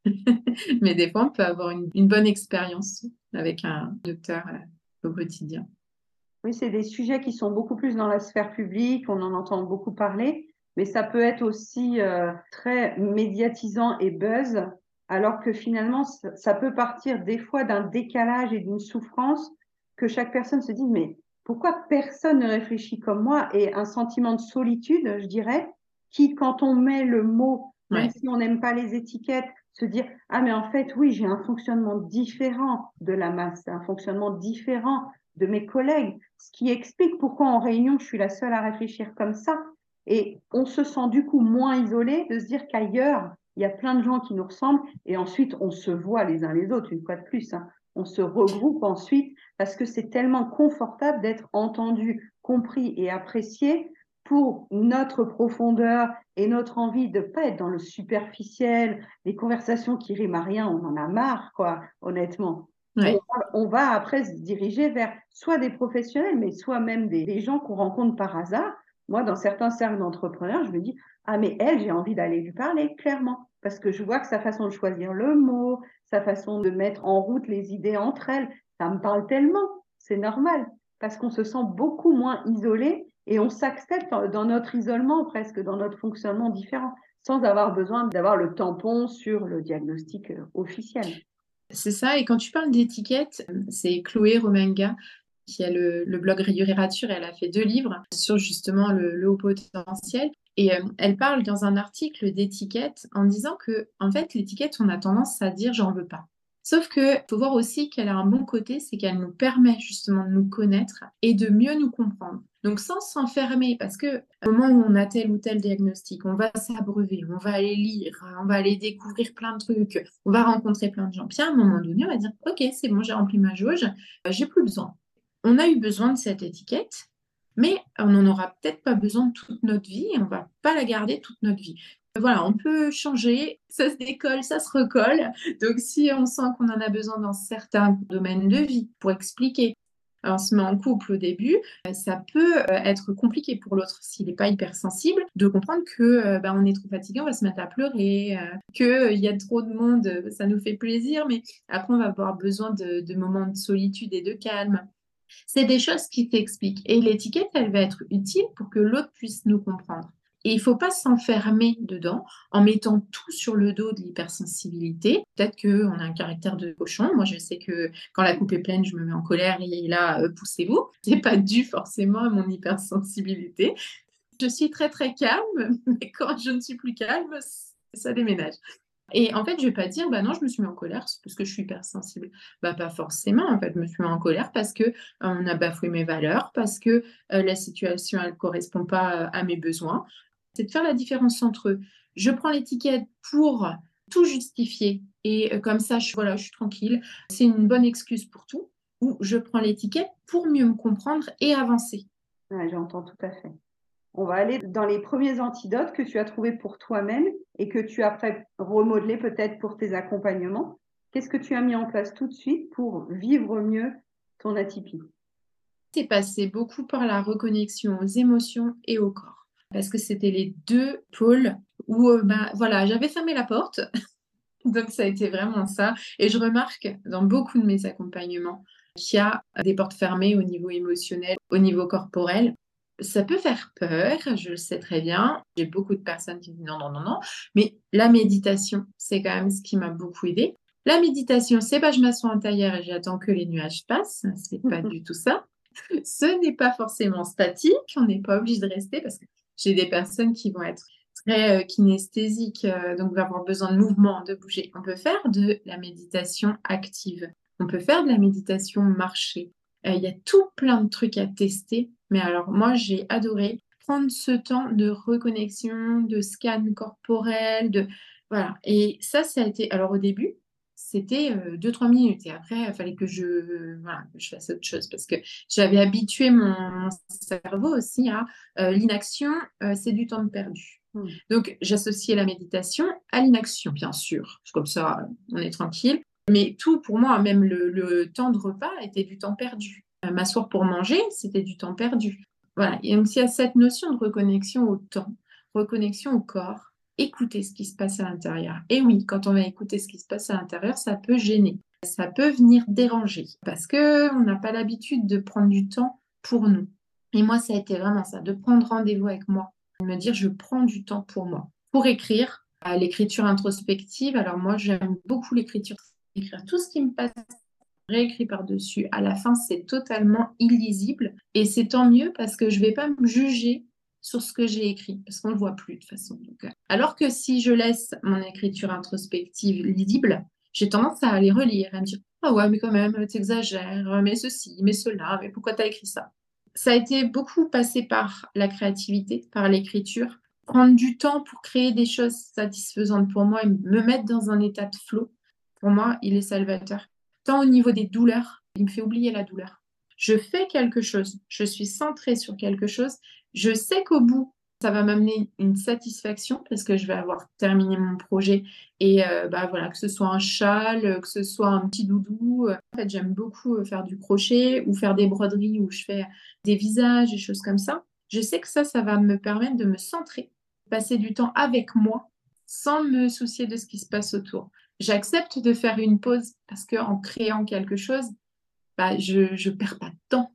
mais des fois, on peut avoir une bonne expérience avec un docteur au quotidien. Oui, c'est des sujets qui sont beaucoup plus dans la sphère publique, on en entend beaucoup parler, mais ça peut être aussi très médiatisant et buzz, alors que finalement, ça peut partir des fois d'un décalage et d'une souffrance que chaque personne se dit, mais pourquoi personne ne réfléchit comme moi? Et un sentiment de solitude, je dirais, qui, quand on met le mot, même Ouais. si on n'aime pas les étiquettes, se dire, ah mais en fait, oui, j'ai un fonctionnement différent de la masse, un fonctionnement différent de mes collègues, ce qui explique pourquoi en réunion, je suis la seule à réfléchir comme ça. Et on se sent du coup moins isolé de se dire qu'ailleurs, il y a plein de gens qui nous ressemblent et ensuite on se voit les uns les autres, une fois de plus, hein. On se regroupe ensuite parce que c'est tellement confortable d'être entendu, compris et apprécié pour notre profondeur et notre envie de ne pas être dans le superficiel, les conversations qui riment à rien, on en a marre, quoi, honnêtement. Ouais. On va après se diriger vers soit des professionnels, mais soit même des gens qu'on rencontre par hasard. Moi, dans certains cercles d'entrepreneurs, je me dis, ah mais elle, j'ai envie d'aller lui parler, clairement, parce que je vois que sa façon de choisir le mot, sa façon de mettre en route les idées entre elles, ça me parle tellement, c'est normal, parce qu'on se sent beaucoup moins isolé et on s'accepte dans notre isolement, presque dans notre fonctionnement différent, sans avoir besoin d'avoir le tampon sur le diagnostic officiel. C'est ça. Et quand tu parles d'étiquette, c'est Chloé Romenga qui a le blog Rayurature et elle a fait 2 livres sur justement le haut potentiel. Et elle parle dans un article d'étiquette en disant que, en fait, l'étiquette, on a tendance à dire j'en veux pas. Sauf que faut voir aussi qu'elle a un bon côté, c'est qu'elle nous permet justement de nous connaître et de mieux nous comprendre. Donc sans s'enfermer, parce que au moment où on a tel ou tel diagnostic, on va s'abreuver, on va aller lire, on va aller découvrir plein de trucs, on va rencontrer plein de gens. Puis à un moment donné, on va dire, ok, c'est bon, j'ai rempli ma jauge, j'ai plus besoin. On a eu besoin de cette étiquette, mais on n'en aura peut-être pas besoin toute notre vie et on ne va pas la garder toute notre vie. Voilà, on peut changer, ça se décolle, ça se recolle. Donc, si on sent qu'on en a besoin dans certains domaines de vie, pour expliquer, on se met en couple au début, ça peut être compliqué pour l'autre s'il n'est pas hypersensible de comprendre que on est trop fatigué, on va se mettre à pleurer, qu'il y a trop de monde, ça nous fait plaisir, mais après on va avoir besoin de moments de solitude et de calme. C'est des choses qui t'expliquent. Et l'étiquette, elle va être utile pour que l'autre puisse nous comprendre. Et il ne faut pas s'enfermer dedans en mettant tout sur le dos de l'hypersensibilité. Peut-être qu'on a un caractère de cochon. Moi, je sais que quand la coupe est pleine, je me mets en colère et là, poussez-vous. Ce n'est pas dû forcément à mon hypersensibilité. Je suis très, très calme, mais quand je ne suis plus calme, ça déménage. Et en fait, je vais pas dire, bah non, je me suis mis en colère, c'est parce que je suis hypersensible. Bah, pas forcément, en fait, je me suis mis en colère parce que on a bafoué mes valeurs, parce que la situation, elle correspond pas à mes besoins. C'est de faire la différence entre je prends l'étiquette pour tout justifier et comme ça, voilà, je suis tranquille, c'est une bonne excuse pour tout, ou je prends l'étiquette pour mieux me comprendre et avancer. Ouais, j'entends tout à fait. On va aller dans les premiers antidotes que tu as trouvés pour toi-même et que tu as après remodelé peut-être pour tes accompagnements. Qu'est-ce que tu as mis en place tout de suite pour vivre mieux ton atypie? C'est passé beaucoup par la reconnexion aux émotions et au corps. Parce que c'était les deux pôles où bah, voilà, j'avais fermé la porte. Donc ça a été vraiment ça. Et je remarque dans beaucoup de mes accompagnements qu'il y a des portes fermées au niveau émotionnel, au niveau corporel. Ça peut faire peur, je le sais très bien. J'ai beaucoup de personnes qui disent non, non, non, non. Mais la méditation, c'est quand même ce qui m'a beaucoup aidée. La méditation, c'est pas je m'assois en tailleur et j'attends que les nuages passent. C'est pas du tout ça. Ce n'est pas forcément statique, on n'est pas obligé de rester parce que j'ai des personnes qui vont être très kinesthésiques, donc vont avoir besoin de mouvement, de bouger. On peut faire de la méditation active, on peut faire de la méditation marchée. Il y a tout plein de trucs à tester, mais alors moi j'ai adoré prendre ce temps de reconnexion, de scan corporel, voilà. Et ça a été, alors au début, c'était 2-3 minutes et après, il fallait voilà, que je fasse autre chose parce que j'avais habitué mon cerveau aussi à l'inaction, c'est du temps de perdu. Donc, j'associais la méditation à l'inaction, bien sûr. Comme ça, on est tranquille. Mais tout, pour moi, même le temps de repas était du temps perdu. M'asseoir pour manger, c'était du temps perdu. Voilà. Et donc, il y a cette notion de reconnexion au temps, reconnexion au corps, écouter ce qui se passe à l'intérieur. Et oui, quand on va écouter ce qui se passe à l'intérieur, ça peut gêner. Ça peut venir déranger parce qu'on n'a pas l'habitude de prendre du temps pour nous. Et moi, ça a été vraiment ça, de prendre rendez-vous avec moi, de me dire je prends du temps pour moi, pour écrire. L'écriture introspective, alors moi j'aime beaucoup l'écriture, écrire tout ce qui me passe, réécrit par-dessus. À la fin, c'est totalement illisible et c'est tant mieux parce que je ne vais pas me juger sur ce que j'ai écrit parce qu'on ne le voit plus de toute façon. Donc, alors que si je laisse mon écriture introspective lisible, j'ai tendance à aller relire, à me dire ah ouais, mais quand même, t'exagères, mais ceci, mais cela, mais pourquoi t'as écrit ça? Ça a été beaucoup passé par la créativité, par l'écriture, prendre du temps pour créer des choses satisfaisantes pour moi et me mettre dans un état de flow. Pour moi, il est salvateur. Tant au niveau des douleurs, il me fait oublier la douleur. Je fais quelque chose, je suis centrée sur quelque chose, je sais qu'au bout, ça va m'amener une satisfaction parce que je vais avoir terminé mon projet et bah voilà, que ce soit un châle, que ce soit un petit doudou. En fait, j'aime beaucoup faire du crochet ou faire des broderies où je fais des visages, des choses comme ça. Je sais que ça va me permettre de me centrer, passer du temps avec moi sans me soucier de ce qui se passe autour. J'accepte de faire une pause parce qu'en créant quelque chose, bah, je ne perds pas de temps.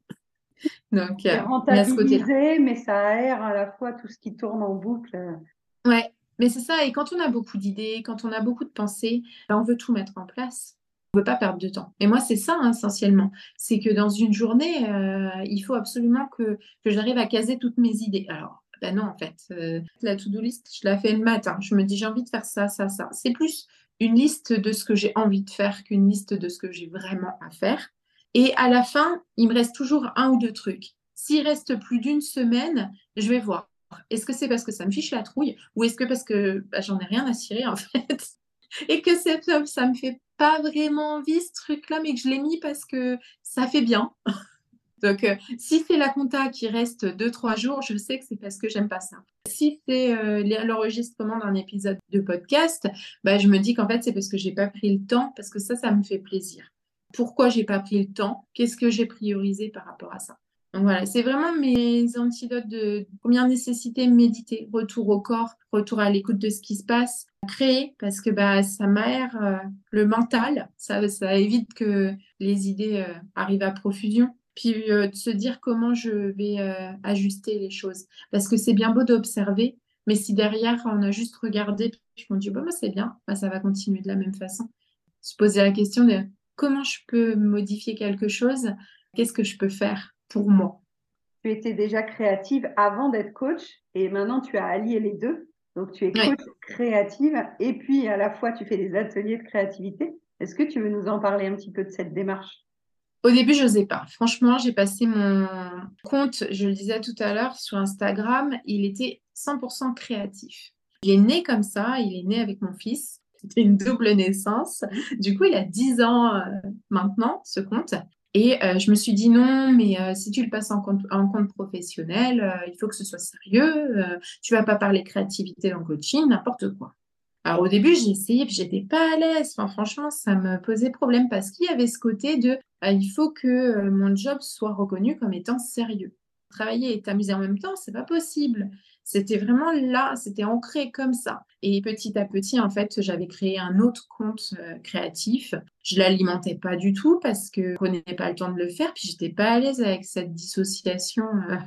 Donc, C'est il y a ce côté-là. rentabilisé, mais ça aère à la fois tout ce qui tourne en boucle. Ouais, mais c'est ça. Et quand on a beaucoup d'idées, quand on a beaucoup de pensées, bah, on veut tout mettre en place. On ne veut pas perdre de temps. Et moi, c'est ça, hein, essentiellement. C'est que dans une journée, il faut absolument que j'arrive à caser toutes mes idées. Alors, ben non, en fait. La to-do list, je la fais le matin. Je me dis, j'ai envie de faire ça, ça, ça. C'est plus une liste de ce que j'ai envie de faire qu'une liste de ce que j'ai vraiment à faire. Et à la fin, il me reste toujours un ou deux trucs. S'il reste plus d'une semaine, je vais voir. Est-ce que c'est parce que ça me fiche la trouille ou est-ce que parce que bah, j'en ai rien à cirer en fait et que ça me fait pas vraiment envie ce truc-là mais que je l'ai mis parce que ça fait bien. Donc si c'est la compta qui reste 2-3 jours, je sais que c'est parce que j'aime pas ça. Si c'est l'enregistrement d'un épisode de podcast, bah, je me dis qu'en fait c'est parce que j'ai pas pris le temps parce que ça me fait plaisir. Pourquoi j'ai pas pris le temps? Qu'est-ce que j'ai priorisé par rapport à ça? Donc voilà, c'est vraiment mes antidotes de première nécessité, méditer, retour au corps, retour à l'écoute de ce qui se passe, créer, parce que bah, ça m'aère le mental, ça évite que les idées arrivent à profusion. Puis de se dire comment je vais ajuster les choses. Parce que c'est bien beau d'observer, mais si derrière on a juste regardé, puis on dit bon, bah, c'est bien, bah, ça va continuer de la même façon. Se poser la question de comment je peux modifier quelque chose, qu'est-ce que je peux faire pour moi. Tu étais déjà créative avant d'être coach et maintenant tu as allié les deux. Donc, tu es Oui. coach créative et puis à la fois, tu fais des ateliers de créativité. Est-ce que tu veux nous en parler un petit peu de cette démarche? Au début, je n'osais pas. Franchement, j'ai passé mon compte, je le disais tout à l'heure, sur Instagram. Il était 100% créatif. Il est né comme ça, il est né avec mon fils. C'était une double naissance. Du coup, il a 10 ans maintenant, ce compte. Et je me suis dit non, mais si tu le passes en compte professionnel, il faut que ce soit sérieux. Tu vas pas parler créativité en coaching, n'importe quoi. Alors au début, j'ai essayé, puis j'étais pas à l'aise. Enfin, franchement, ça me posait problème parce qu'il y avait ce côté de il faut que mon job soit reconnu comme étant sérieux. Travailler et t'amuser en même temps, c'est pas possible. C'était vraiment là, c'était ancré comme ça. Et petit à petit, en fait, j'avais créé un autre compte créatif. Je l'alimentais pas du tout parce que je prenais pas le temps de le faire, puis j'étais pas à l'aise avec cette dissociation.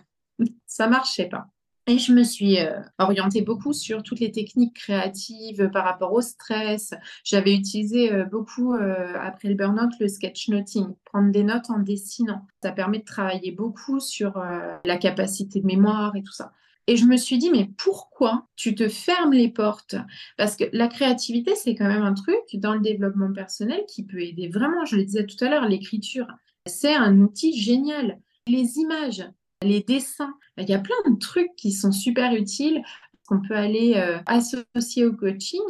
Ça marchait pas. Et je me suis orientée beaucoup sur toutes les techniques créatives par rapport au stress. J'avais utilisé beaucoup, après le burn-out, le sketchnoting, prendre des notes en dessinant. Ça permet de travailler beaucoup sur la capacité de mémoire et tout ça. Et je me suis dit, mais pourquoi tu te fermes les portes? Parce que la créativité, c'est quand même un truc dans le développement personnel qui peut aider vraiment. Je le disais tout à l'heure, l'écriture, c'est un outil génial. Les images, les dessins, il y a plein de trucs qui sont super utiles qu'on peut aller associer au coaching.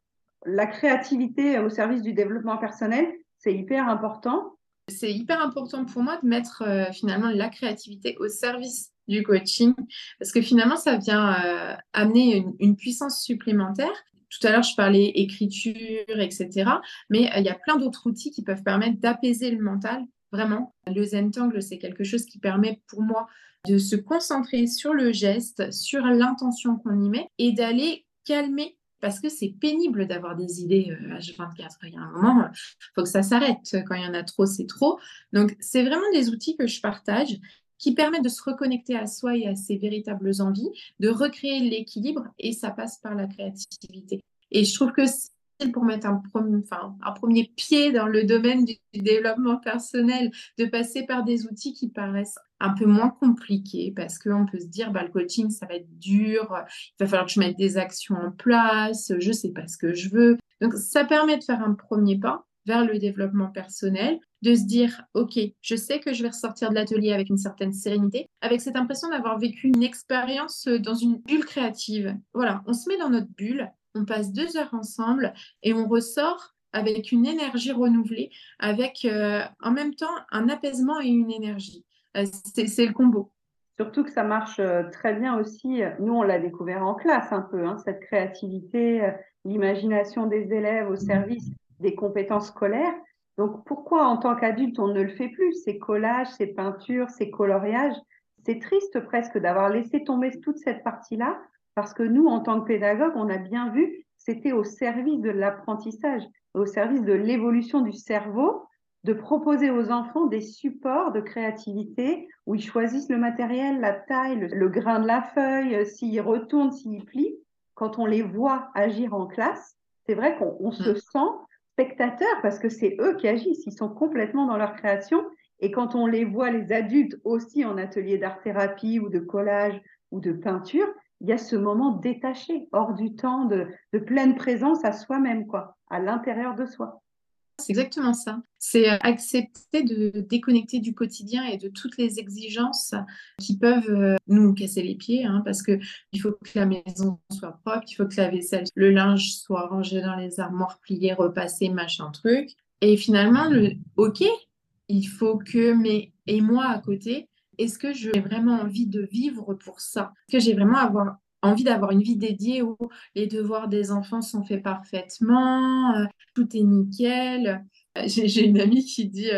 La créativité au service du développement personnel, c'est hyper important. C'est hyper important pour moi de mettre finalement la créativité au service du coaching parce que finalement, ça vient amener une puissance supplémentaire. Tout à l'heure, je parlais écriture, etc. Mais il y a plein d'autres outils qui peuvent permettre d'apaiser le mental. Vraiment, le Zentangle, c'est quelque chose qui permet pour moi de se concentrer sur le geste, sur l'intention qu'on y met et d'aller calmer parce que c'est pénible d'avoir des idées H24. Il y a un moment, il faut que ça s'arrête. Quand il y en a trop, c'est trop. Donc, c'est vraiment des outils que je partage qui permettent de se reconnecter à soi et à ses véritables envies, de recréer l'équilibre et ça passe par la créativité. Et je trouve que c'est pour mettre un premier pied dans le domaine du développement personnel, de passer par des outils qui paraissent un peu moins compliqués parce qu'on peut se dire le coaching, ça va être dur, il va falloir que je mette des actions en place, je ne sais pas ce que je veux. Donc, ça permet de faire un premier pas vers le développement personnel, de se dire, OK, je sais que je vais ressortir de l'atelier avec une certaine sérénité, avec cette impression d'avoir vécu une expérience dans une bulle créative. Voilà, on se met dans notre bulle, on passe 2 heures ensemble et on ressort avec une énergie renouvelée, avec en même temps un apaisement et une énergie. C'est le combo. Surtout que ça marche très bien aussi. Nous, on l'a découvert en classe un peu, cette créativité, l'imagination des élèves au service des compétences scolaires. Donc, pourquoi en tant qu'adulte, on ne le fait plus? Ces collages, ces peintures, ces coloriages, c'est triste presque d'avoir laissé tomber toute cette partie-là, parce que nous, en tant que pédagogues, on a bien vu, c'était au service de l'apprentissage, au service de l'évolution du cerveau, de proposer aux enfants des supports de créativité où ils choisissent le matériel, la taille, le grain de la feuille, s'ils retournent, s'ils plient. Quand on les voit agir en classe, c'est vrai qu'on se sent spectateur parce que c'est eux qui agissent, ils sont complètement dans leur création. Et quand on les voit, les adultes aussi en atelier d'art-thérapie ou de collage ou de peinture, il y a ce moment détaché, hors du temps, de pleine présence à soi-même, quoi, à l'intérieur de soi. C'est exactement ça. C'est accepter de déconnecter du quotidien et de toutes les exigences qui peuvent nous casser les pieds, parce que il faut que la maison soit propre, il faut que la vaisselle, le linge soit rangé dans les armoires, plié, repassé, machin truc. Et finalement, OK, il faut que et moi à côté, est-ce que j'ai vraiment envie de vivre pour ça? Est-ce que j'ai vraiment envie d'avoir une vie dédiée où les devoirs des enfants sont faits parfaitement, tout est nickel. J'ai une amie qui dit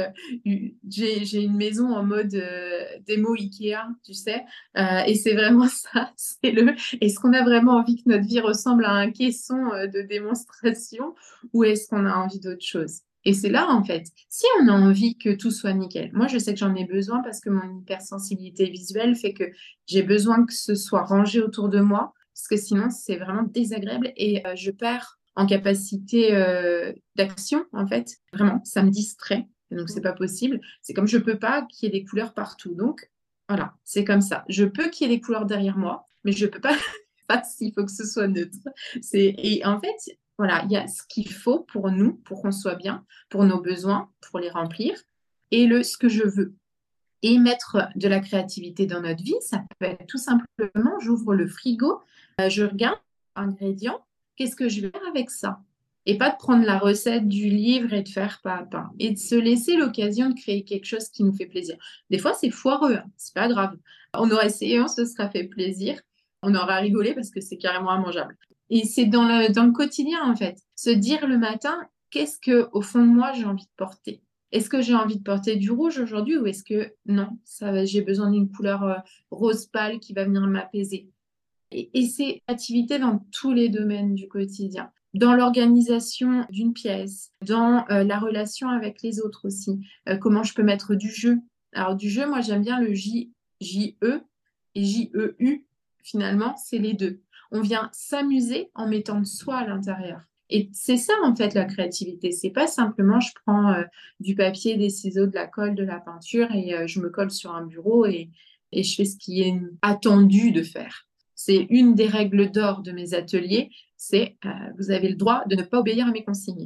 j'ai une maison en mode démo Ikea, tu sais, et c'est vraiment ça. Est-ce qu'on a vraiment envie que notre vie ressemble à un caisson de démonstration ou est-ce qu'on a envie d'autre chose? Et c'est là, en fait, si on a envie que tout soit nickel, moi je sais que j'en ai besoin parce que mon hypersensibilité visuelle fait que j'ai besoin que ce soit rangé autour de moi, parce que sinon c'est vraiment désagréable et je perds en capacité d'action, en fait. Vraiment, ça me distrait, donc c'est pas possible. C'est comme je peux pas qu'il y ait des couleurs partout. Donc voilà, c'est comme ça. Je peux qu'il y ait des couleurs derrière moi, mais je peux pas fasse, il faut que ce soit neutre. Et en fait, voilà, il y a ce qu'il faut pour nous, pour qu'on soit bien, pour nos besoins, pour les remplir, et ce que je veux. Et mettre de la créativité dans notre vie, ça peut être tout simplement, j'ouvre le frigo, je regarde ingrédients, qu'est-ce que je vais faire avec ça? Et pas de prendre la recette du livre et de faire pas à pas. Et de se laisser l'occasion de créer quelque chose qui nous fait plaisir. Des fois, c'est foireux, hein, c'est pas grave. On aura essayé, on se sera fait plaisir, on aura rigolé parce que c'est carrément immangeable. Et c'est dans le quotidien, en fait. Se dire le matin, qu'est-ce que, au fond de moi, j'ai envie de porter? Est-ce que j'ai envie de porter du rouge aujourd'hui ou est-ce que non, j'ai besoin d'une couleur rose pâle qui va venir m'apaiser? Et c'est activité dans tous les domaines du quotidien, dans l'organisation d'une pièce, dans la relation avec les autres aussi. Comment je peux mettre du jeu? Alors du jeu, moi j'aime bien le J-E et J-E-U. Finalement, c'est les deux. On vient s'amuser en mettant de soi à l'intérieur. Et c'est ça, en fait, la créativité. C'est pas simplement je prends du papier, des ciseaux, de la colle, de la peinture et je me colle sur un bureau et je fais ce qui est attendu de faire. C'est une des règles d'or de mes ateliers, c'est vous avez le droit de ne pas obéir à mes consignes.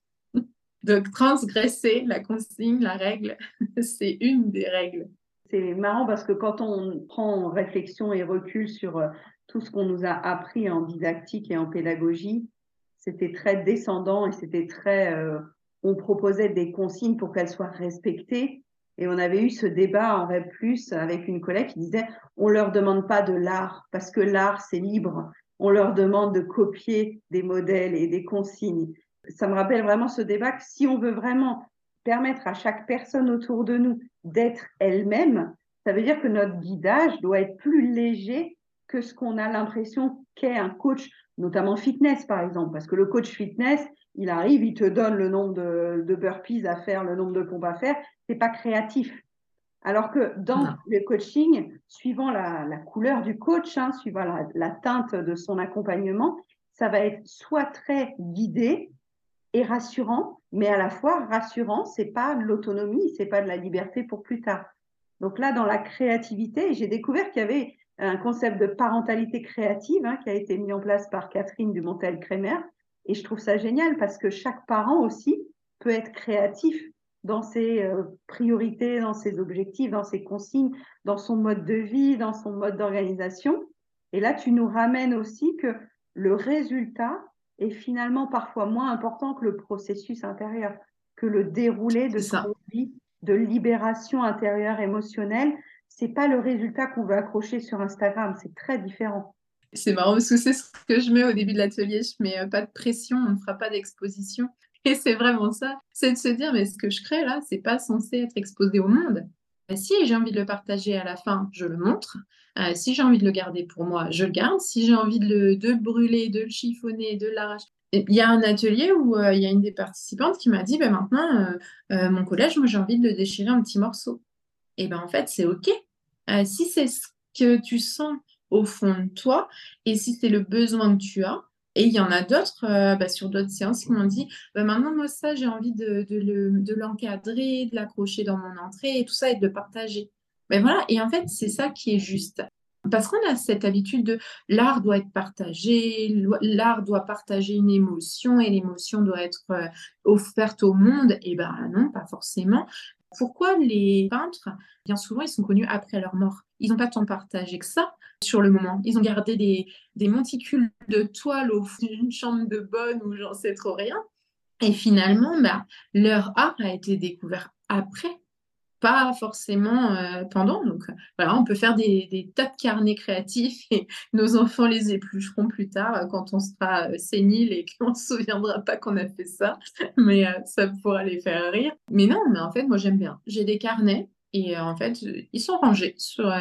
Donc, transgresser la consigne, la règle, c'est une des règles. C'est marrant parce que quand on prend réflexion et recul sur tout ce qu'on nous a appris en didactique et en pédagogie, c'était très descendant et c'était très... on proposait des consignes pour qu'elles soient respectées. Et on avait eu ce débat en REP+, avec une collègue qui disait on leur demande pas de l'art parce que l'art, c'est libre. On leur demande de copier des modèles et des consignes. Ça me rappelle vraiment ce débat que si on veut vraiment permettre à chaque personne autour de nous d'être elle-même, ça veut dire que notre guidage doit être plus léger que ce qu'on a l'impression qu'est un coach, notamment fitness par exemple, parce que le coach fitness, il arrive, il te donne le nombre de burpees à faire, le nombre de pompes à faire, c'est pas créatif. Alors que dans Non. le coaching, suivant la couleur du coach, hein, suivant la teinte de son accompagnement, ça va être soit très guidé et rassurant, mais à la fois rassurant, c'est pas de l'autonomie, c'est pas de la liberté pour plus tard. Donc là, dans la créativité, j'ai découvert qu'il y avait un concept de parentalité créative qui a été mis en place par Catherine Dumontel-Crémer. Et je trouve ça génial parce que chaque parent aussi peut être créatif dans ses priorités, dans ses objectifs, dans ses consignes, dans son mode de vie, dans son mode d'organisation. Et là, tu nous ramènes aussi que le résultat est finalement parfois moins important que le processus intérieur, que le déroulé de C'est ce ça. qu'on vit, de libération intérieure émotionnelle. C'est pas le résultat qu'on veut accrocher sur Instagram, c'est très différent. C'est marrant parce que c'est ce que je mets au début de l'atelier. Je mets pas de pression, on ne fera pas d'exposition. Et c'est vraiment ça. C'est de se dire, mais ce que je crée là, c'est pas censé être exposé au monde. Si j'ai envie de le partager à la fin, je le montre. Si j'ai envie de le garder pour moi, je le garde. Si j'ai envie de le brûler, de le chiffonner, de l'arracher. Il y a un atelier où il y a une des participantes qui m'a dit, ben maintenant, mon collège, moi j'ai envie de le déchirer en petits morceaux. Et ben en fait, c'est OK. Si c'est ce que tu sens au fond de toi et si c'est le besoin que tu as, et il y en a d'autres sur d'autres séances qui m'ont dit maintenant, moi, ça, j'ai envie de l'encadrer, de l'accrocher dans mon entrée et tout ça et de le partager. Ben voilà, et en fait, c'est ça qui est juste. Parce qu'on a cette habitude de l'art doit être partagé, l'art doit partager une émotion et l'émotion doit être offerte au monde. Et ben non, pas forcément. Pourquoi les peintres, bien souvent, ils sont connus après leur mort? Ils n'ont pas tant partagé que ça sur le moment. Ils ont gardé des monticules de toile au fond d'une chambre de bonne ou j'en sais trop rien. Et finalement, leur art a été découvert après, pas forcément pendant. Donc voilà, on peut faire des tas de carnets créatifs et nos enfants les éplucheront plus tard quand on sera sénile et qu'on ne se souviendra pas qu'on a fait ça. Mais ça pourra les faire rire. Mais non, mais en fait, moi j'aime bien. J'ai des carnets. Et en fait, ils sont rangés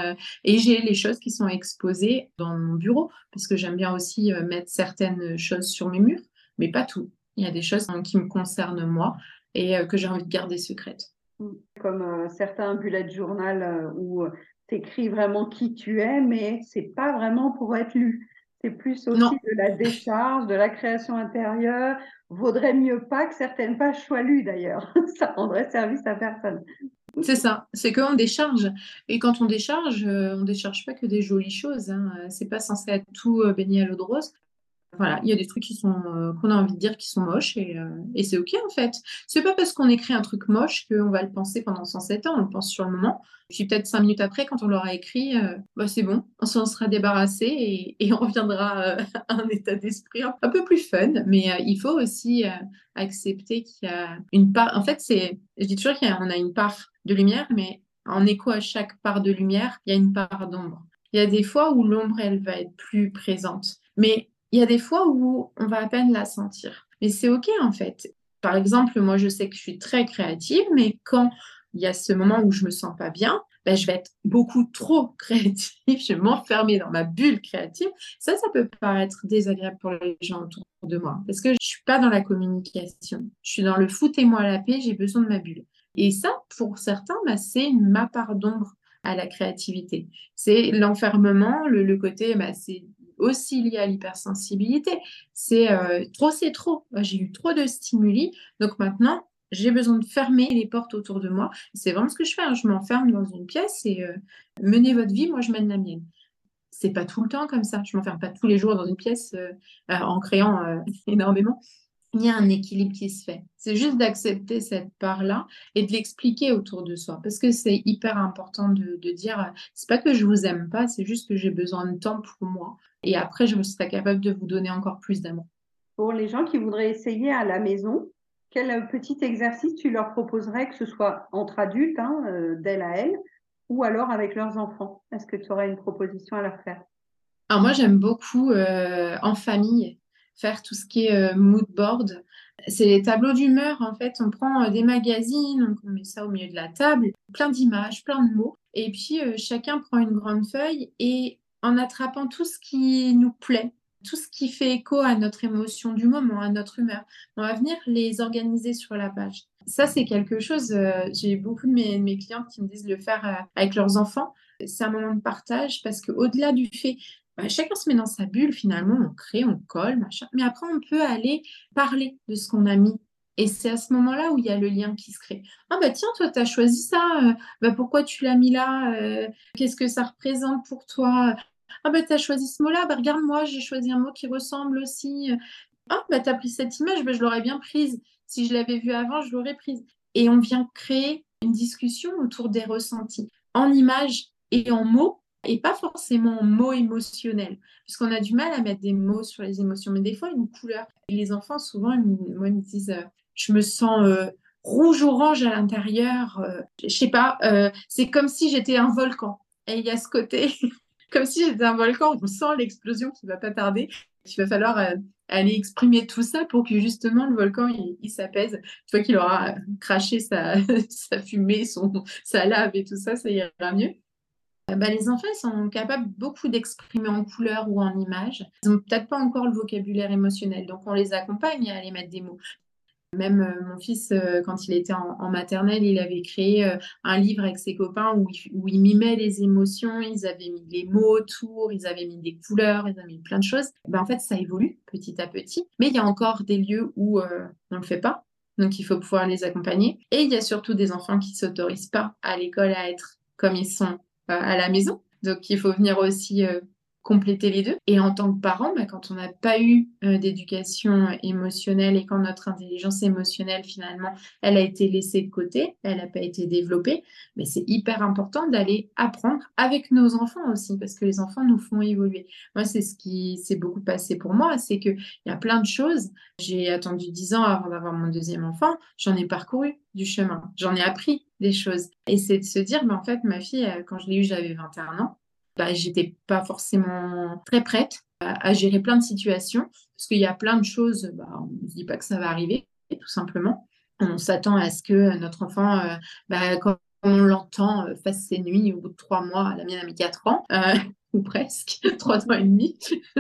et j'ai les choses qui sont exposées dans mon bureau parce que j'aime bien aussi mettre certaines choses sur mes murs, mais pas tout. Il y a des choses qui me concernent moi et que j'ai envie de garder secrètes. Comme certains bullet journal où tu écris vraiment qui tu es, mais c'est pas vraiment pour être lu. C'est plus aussi Non, de la décharge, de la création intérieure. Vaudrait mieux pas que certaines pages soient lues d'ailleurs. Ça rendrait service à personne. C'est ça, c'est qu'on décharge. Et quand on décharge pas que des jolies choses, hein. C'est pas censé être tout baigné à l'eau de rose. Voilà, il y a des trucs qu'on a envie de dire qui sont moches et c'est OK en fait. C'est pas parce qu'on écrit un truc moche qu'on va le penser pendant 107 ans, on le pense sur le moment. Puis peut-être 5 minutes après, quand on l'aura écrit, bah c'est bon, on s'en sera débarrassé et on reviendra à un état d'esprit un peu plus fun. Mais il faut aussi accepter qu'il y a une part. En fait, je dis toujours qu'on a une part de lumière, mais en écho à chaque part de lumière, il y a une part d'ombre. Il y a des fois où l'ombre, elle va être plus présente. Mais il y a des fois où on va à peine la sentir. Mais c'est OK en fait. Par exemple, moi, je sais que je suis très créative, mais quand il y a ce moment où je me sens pas bien, ben, je vais être beaucoup trop créative. Je vais m'enfermer dans ma bulle créative. Ça peut paraître désagréable pour les gens autour de moi parce que je suis pas dans la communication. Je suis dans le foutez-moi la paix, j'ai besoin de ma bulle. Et ça, pour certains, ben, c'est ma part d'ombre à la créativité. C'est l'enfermement, le côté, ben, c'est aussi lié à l'hypersensibilité. C'est trop. J'ai eu trop de stimuli. Donc maintenant, j'ai besoin de fermer les portes autour de moi. C'est vraiment ce que je fais, hein. Je m'enferme dans une pièce et menez votre vie, moi je mène la mienne. C'est pas tout le temps comme ça. Je m'enferme pas tous les jours dans une pièce en créant énormément. Il y a un équilibre qui se fait. C'est juste d'accepter cette part-là et de l'expliquer autour de soi. Parce que c'est hyper important de dire, c'est pas que je vous aime pas, c'est juste que j'ai besoin de temps pour moi. Et après, je serai capable de vous donner encore plus d'amour. Pour les gens qui voudraient essayer à la maison, quel petit exercice tu leur proposerais, que ce soit entre adultes, hein, d'elle à elle, ou alors avec leurs enfants? Est-ce que tu aurais une proposition à leur faire? Alors moi, j'aime beaucoup en famille faire tout ce qui est mood board. C'est les tableaux d'humeur, en fait. On prend des magazines, on met ça au milieu de la table, plein d'images, plein de mots. Et puis, chacun prend une grande feuille et en attrapant tout ce qui nous plaît, tout ce qui fait écho à notre émotion du moment, à notre humeur, on va venir les organiser sur la page. Ça, c'est quelque chose, j'ai beaucoup de mes clientes qui me disent de le faire avec leurs enfants. C'est un moment de partage parce qu'au-delà du fait bah, chacun se met dans sa bulle, finalement, on crée, on colle, machin. Mais après, on peut aller parler de ce qu'on a mis. Et c'est à ce moment-là où il y a le lien qui se crée. Ah bah tiens, toi, tu as choisi ça. Bah, pourquoi tu l'as mis là? Qu'est-ce que ça représente pour toi? Ah bah tu as choisi ce mot-là. Bah regarde-moi, j'ai choisi un mot qui ressemble aussi. Ah bah tu as pris cette image, bah, je l'aurais bien prise. Si je l'avais vue avant, je l'aurais prise. Et on vient créer une discussion autour des ressentis en images et en mots et pas forcément en mots émotionnels, puisqu'on a du mal à mettre des mots sur les émotions, mais des fois une couleur. Et les enfants, souvent, moi, ils me disent, je me sens rouge-orange à l'intérieur, je sais pas, c'est comme si j'étais un volcan. Et il y a ce côté, comme si j'étais un volcan, on sent l'explosion qui va pas tarder. Il va falloir aller exprimer tout ça pour que justement le volcan il s'apaise. Une fois qu'il aura craché sa fumée, sa lave et tout ça, ça ira mieux. Bah, les enfants, ils sont capables beaucoup d'exprimer en couleur ou en images. Ils n'ont peut-être pas encore le vocabulaire émotionnel, donc on les accompagne à aller mettre des mots. Même mon fils, quand il était en maternelle, il avait créé un livre avec ses copains où il mimait les émotions, ils avaient mis les mots autour, ils avaient mis des couleurs, ils avaient mis plein de choses. Ben, en fait, ça évolue petit à petit, mais il y a encore des lieux où on ne le fait pas, donc il faut pouvoir les accompagner. Et il y a surtout des enfants qui ne s'autorisent pas à l'école à être comme ils sont à la maison. Donc il faut venir aussi compléter les deux. Et en tant que parent, bah, quand on n'a pas eu d'éducation émotionnelle et quand notre intelligence émotionnelle, finalement, elle a été laissée de côté, elle n'a pas été développée, mais c'est hyper important d'aller apprendre avec nos enfants aussi, parce que les enfants nous font évoluer. Moi, c'est ce qui s'est beaucoup passé pour moi, c'est qu'il y a plein de choses. J'ai attendu 10 ans avant d'avoir mon deuxième enfant, j'en ai parcouru du chemin, j'en ai appris des choses. Et c'est de se dire, bah, en fait, ma fille, quand je l'ai eue, j'avais 21 ans. Bah, j'étais pas forcément très prête à gérer plein de situations parce qu'il y a plein de choses, bah, on ne se dit pas que ça va arriver, tout simplement. On s'attend à ce que notre enfant, bah, quand on l'entend, fasse ses nuits au bout de 3 mois. La mienne a mis 4 ans, ou presque, 3 ans et demi.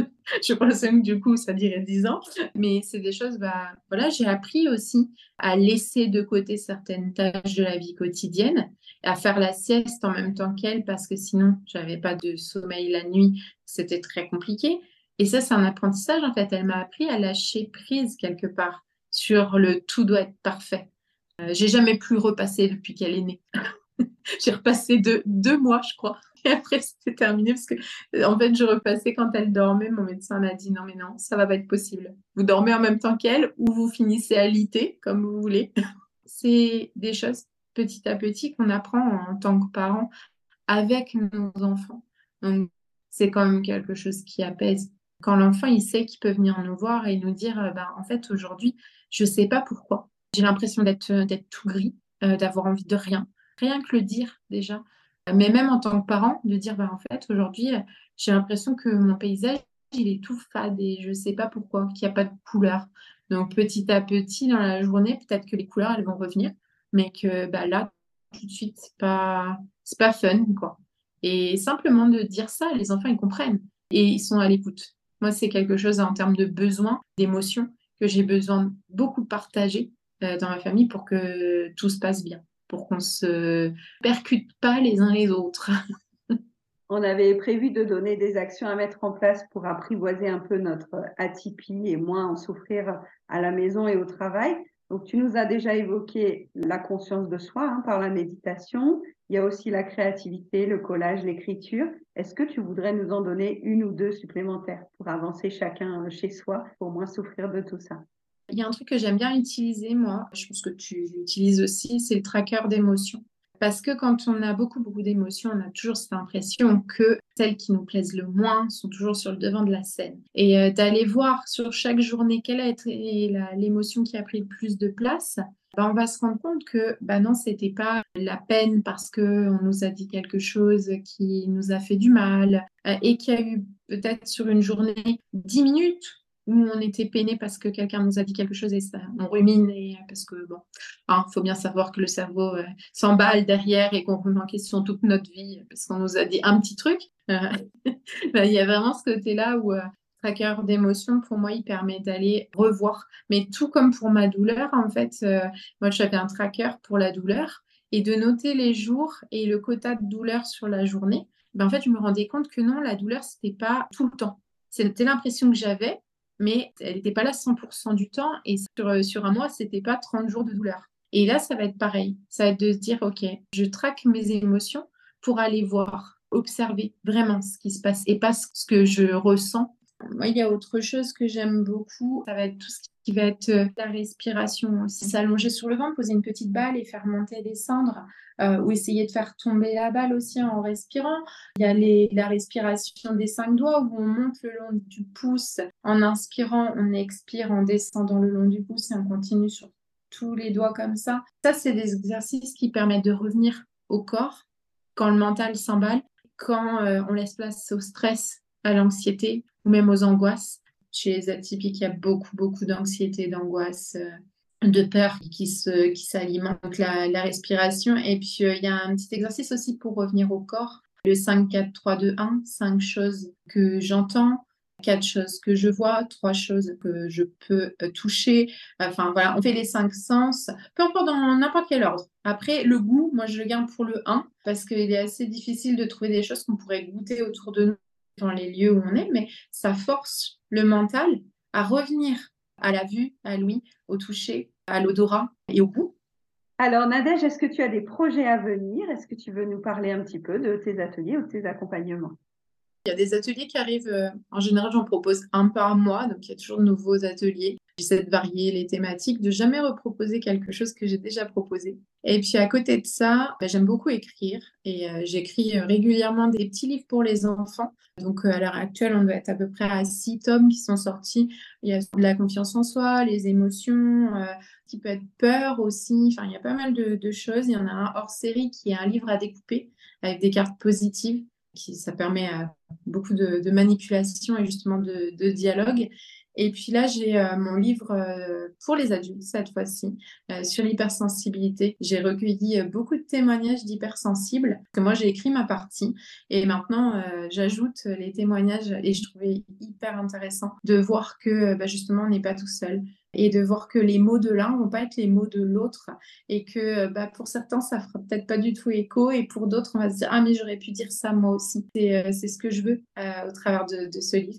Je pensais que du coup, ça dirait 10 ans. Mais c'est des choses, bah, voilà, j'ai appris aussi à laisser de côté certaines tâches de la vie quotidienne, à faire la sieste en même temps qu'elle, parce que sinon, j'avais pas de sommeil la nuit, c'était très compliqué. Et ça, c'est un apprentissage, en fait. Elle m'a appris à lâcher prise quelque part sur le tout doit être parfait. J'ai jamais pu repasser depuis qu'elle est née. J'ai repassé 2 mois, je crois. Et après, c'était terminé parce que, en fait, je repassais quand elle dormait. Mon médecin m'a dit non, mais non, ça va pas être possible. Vous dormez en même temps qu'elle ou vous finissez à liter, comme vous voulez. C'est des choses petit à petit qu'on apprend en tant que parent avec nos enfants. Donc, c'est quand même quelque chose qui apaise. Quand l'enfant, il sait qu'il peut venir nous voir et nous dire, en fait, aujourd'hui, je sais pas pourquoi. J'ai l'impression d'être tout gris, d'avoir envie de rien. Rien que le dire, déjà. Mais même en tant que parent, de dire, en fait, aujourd'hui, j'ai l'impression que mon paysage, il est tout fade et je sais pas pourquoi, qu'il n'y a pas de couleur. Donc, petit à petit, dans la journée, peut-être que les couleurs, elles vont revenir, mais que là, tout de suite, c'est pas fun, quoi. Et simplement de dire ça, les enfants, ils comprennent et ils sont à l'écoute. Moi, c'est quelque chose en termes de besoin, d'émotion, que j'ai besoin de beaucoup partager dans ma famille pour que tout se passe bien, pour qu'on se percute pas les uns les autres. On avait prévu de donner des actions à mettre en place pour apprivoiser un peu notre atypie et moins en souffrir à la maison et au travail. Donc, tu nous as déjà évoqué la conscience de soi par la méditation. Il y a aussi la créativité, le collage, l'écriture. Est-ce que tu voudrais nous en donner une ou deux supplémentaires pour avancer chacun chez soi, pour moins souffrir de tout ça? Il y a un truc que j'aime bien utiliser, moi, je pense que tu l'utilises aussi, c'est le tracker d'émotions. Parce que quand on a beaucoup, beaucoup d'émotions, on a toujours cette impression que celles qui nous plaisent le moins sont toujours sur le devant de la scène. Et d'aller voir sur chaque journée quelle a été l'émotion qui a pris le plus de place, on va se rendre compte que non, c'était pas la peine parce qu'on nous a dit quelque chose qui nous a fait du mal et qu'il y a eu peut-être sur une journée 10 minutes où on était peiné parce que quelqu'un nous a dit quelque chose et ça, on rumine et parce que faut bien savoir que le cerveau s'emballe derrière et qu'on remet en question toute notre vie parce qu'on nous a dit un petit truc. Il y a vraiment ce côté-là où tracker d'émotions, pour moi, il permet d'aller revoir. Mais tout comme pour ma douleur, en fait, moi, j'avais un tracker pour la douleur et de noter les jours et le quota de douleur sur la journée. En fait, je me rendais compte que non, la douleur, c'était pas tout le temps. C'était l'impression que j'avais, mais elle n'était pas là 100% du temps. Et sur un mois, c'était pas 30 jours de douleur. Et là, ça va être pareil. Ça va être de se dire, OK, je traque mes émotions pour aller voir, observer vraiment ce qui se passe et pas ce que je ressens. Moi, il y a autre chose que j'aime beaucoup, ça va être tout ce qui va être la respiration aussi. S'allonger sur le ventre, poser une petite balle et faire monter et descendre, ou essayer de faire tomber la balle aussi en respirant. Il y a la respiration des 5 doigts où on monte le long du pouce en inspirant, on expire en descendant le long du pouce et on continue sur tous les doigts comme ça. Ça, c'est des exercices qui permettent de revenir au corps quand le mental s'emballe, quand on laisse place au stress, à l'anxiété ou même aux angoisses. Chez les atypiques, il y a beaucoup, beaucoup d'anxiété, d'angoisse, de peur qui s'alimente. Donc la respiration. Et puis, il y a un petit exercice aussi pour revenir au corps. Le 5, 4, 3, 2, 1. 5 choses que j'entends, 4 choses que je vois, 3 choses que je peux toucher. Enfin, voilà, on fait les 5 sens, peu importe dans n'importe quel ordre. Après, le goût, moi, je le garde pour le 1 parce qu'il est assez difficile de trouver des choses qu'on pourrait goûter autour de nous dans les lieux où on est, mais ça force le mental à revenir à la vue, à l'ouïe, au toucher, à l'odorat et au goût. Alors, Nadège, est-ce que tu as des projets à venir? Est-ce que tu veux nous parler un petit peu de tes ateliers ou de tes accompagnements? Il y a des ateliers qui arrivent, en général, j'en propose un par mois, donc il y a toujours de nouveaux ateliers. J'essaie de varier les thématiques, de jamais reproposer quelque chose que j'ai déjà proposé. Et puis à côté de ça, j'aime beaucoup écrire et j'écris régulièrement des petits livres pour les enfants. Donc à l'heure actuelle, on doit être à peu près à 6 tomes qui sont sortis. Il y a de la confiance en soi, les émotions, qui peut être peur aussi. Enfin, il y a pas mal de choses. Il y en a un hors série qui est un livre à découper avec des cartes positives. Ça permet beaucoup de manipulation et justement de dialogue. Et puis là, j'ai mon livre pour les adultes cette fois-ci sur l'hypersensibilité. J'ai recueilli beaucoup de témoignages d'hypersensibles que moi j'ai écrit ma partie et maintenant j'ajoute les témoignages et je trouvais hyper intéressant de voir que justement on n'est pas tout seul et de voir que les mots de l'un vont pas être les mots de l'autre et que pour certains ça fera peut-être pas du tout écho et pour d'autres on va se dire ah mais j'aurais pu dire ça moi aussi. C'est ce que je veux au travers de ce livre.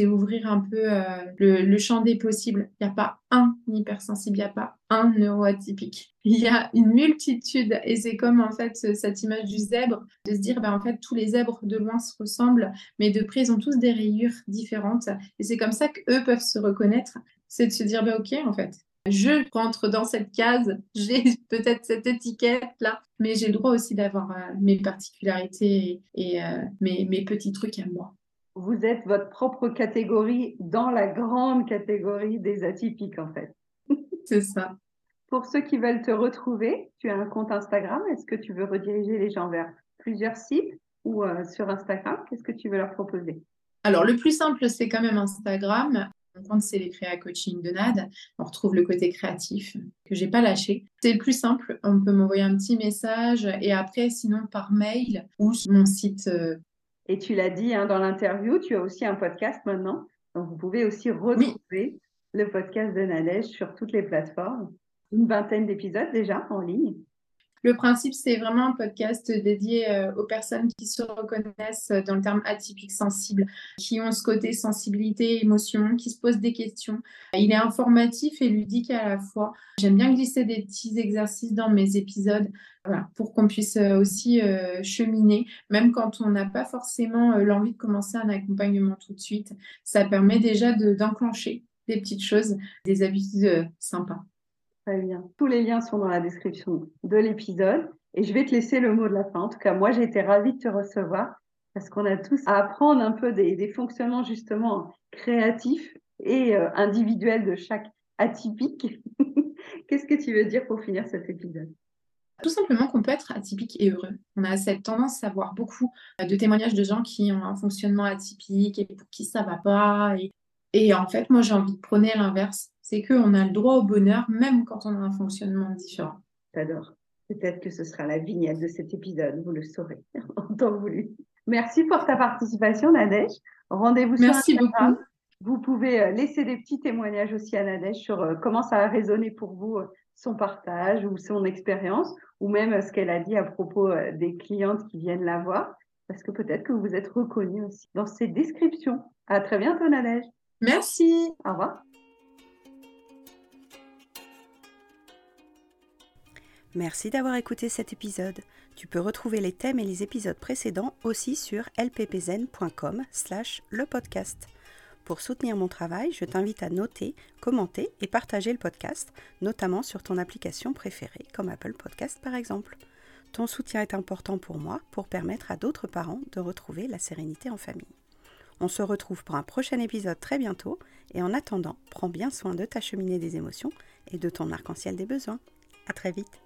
c'est ouvrir un peu le champ des possibles. Il n'y a pas un hypersensible, il n'y a pas un neuroatypique. Il y a une multitude et c'est comme en fait cette image du zèbre, de se dire en fait tous les zèbres de loin se ressemblent, mais de près ils ont tous des rayures différentes et c'est comme ça qu'eux peuvent se reconnaître, c'est de se dire ok en fait. Je rentre dans cette case, j'ai peut-être cette étiquette-là, mais j'ai le droit aussi d'avoir mes particularités et mes petits trucs à moi. Vous êtes votre propre catégorie dans la grande catégorie des atypiques, en fait. C'est ça. Pour ceux qui veulent te retrouver, tu as un compte Instagram. Est-ce que tu veux rediriger les gens vers plusieurs sites ou sur Instagram? Qu'est-ce que tu veux leur proposer? Alors, le plus simple, c'est quand même Instagram. Mon compte, c'est les Créa Coaching de Nad. On retrouve le côté créatif que j'ai pas lâché. C'est le plus simple. On peut m'envoyer un petit message et après, sinon, par mail ou sur mon site. Et tu l'as dit dans l'interview, tu as aussi un podcast maintenant. Donc, vous pouvez aussi retrouver le podcast de Nadège sur toutes les plateformes. Une 20aine d'épisodes déjà en ligne. Le principe, c'est vraiment un podcast dédié aux personnes qui se reconnaissent dans le terme atypique sensible, qui ont ce côté sensibilité, émotion, qui se posent des questions. Il est informatif et ludique à la fois. J'aime bien glisser des petits exercices dans mes épisodes pour qu'on puisse aussi cheminer, même quand on n'a pas forcément l'envie de commencer un accompagnement tout de suite. Ça permet déjà d'enclencher des petites choses, des habitudes sympas. Très bien. Tous les liens sont dans la description de l'épisode. Et je vais te laisser le mot de la fin. En tout cas, moi, j'ai été ravie de te recevoir parce qu'on a tous à apprendre un peu des fonctionnements justement créatifs et individuels de chaque atypique. Qu'est-ce que tu veux dire pour finir cet épisode? Tout simplement qu'on peut être atypique et heureux. On a cette tendance à voir beaucoup de témoignages de gens qui ont un fonctionnement atypique et pour qui ça va pas. Et en fait, moi, j'ai envie de prôner l'inverse. C'est qu'on a le droit au bonheur, même quand on a un fonctionnement différent. J'adore. Peut-être que ce sera la vignette de cet épisode, vous le saurez en temps voulu. Merci pour ta participation, Nadège. Rendez-vous sur Instagram. Merci beaucoup. Vous pouvez laisser des petits témoignages aussi à Nadège sur comment ça a résonné pour vous, son partage ou son expérience, ou même ce qu'elle a dit à propos des clientes qui viennent la voir, parce que peut-être que vous vous êtes reconnus aussi dans ces descriptions. À très bientôt, Nadège. Merci. Au revoir. Merci d'avoir écouté cet épisode. Tu peux retrouver les thèmes et les épisodes précédents aussi sur lppzen.com/lepodcast. Pour soutenir mon travail, je t'invite à noter, commenter et partager le podcast, notamment sur ton application préférée, comme Apple Podcast par exemple. Ton soutien est important pour moi pour permettre à d'autres parents de retrouver la sérénité en famille. On se retrouve pour un prochain épisode très bientôt et en attendant, prends bien soin de ta cheminée des émotions et de ton arc-en-ciel des besoins. À très vite.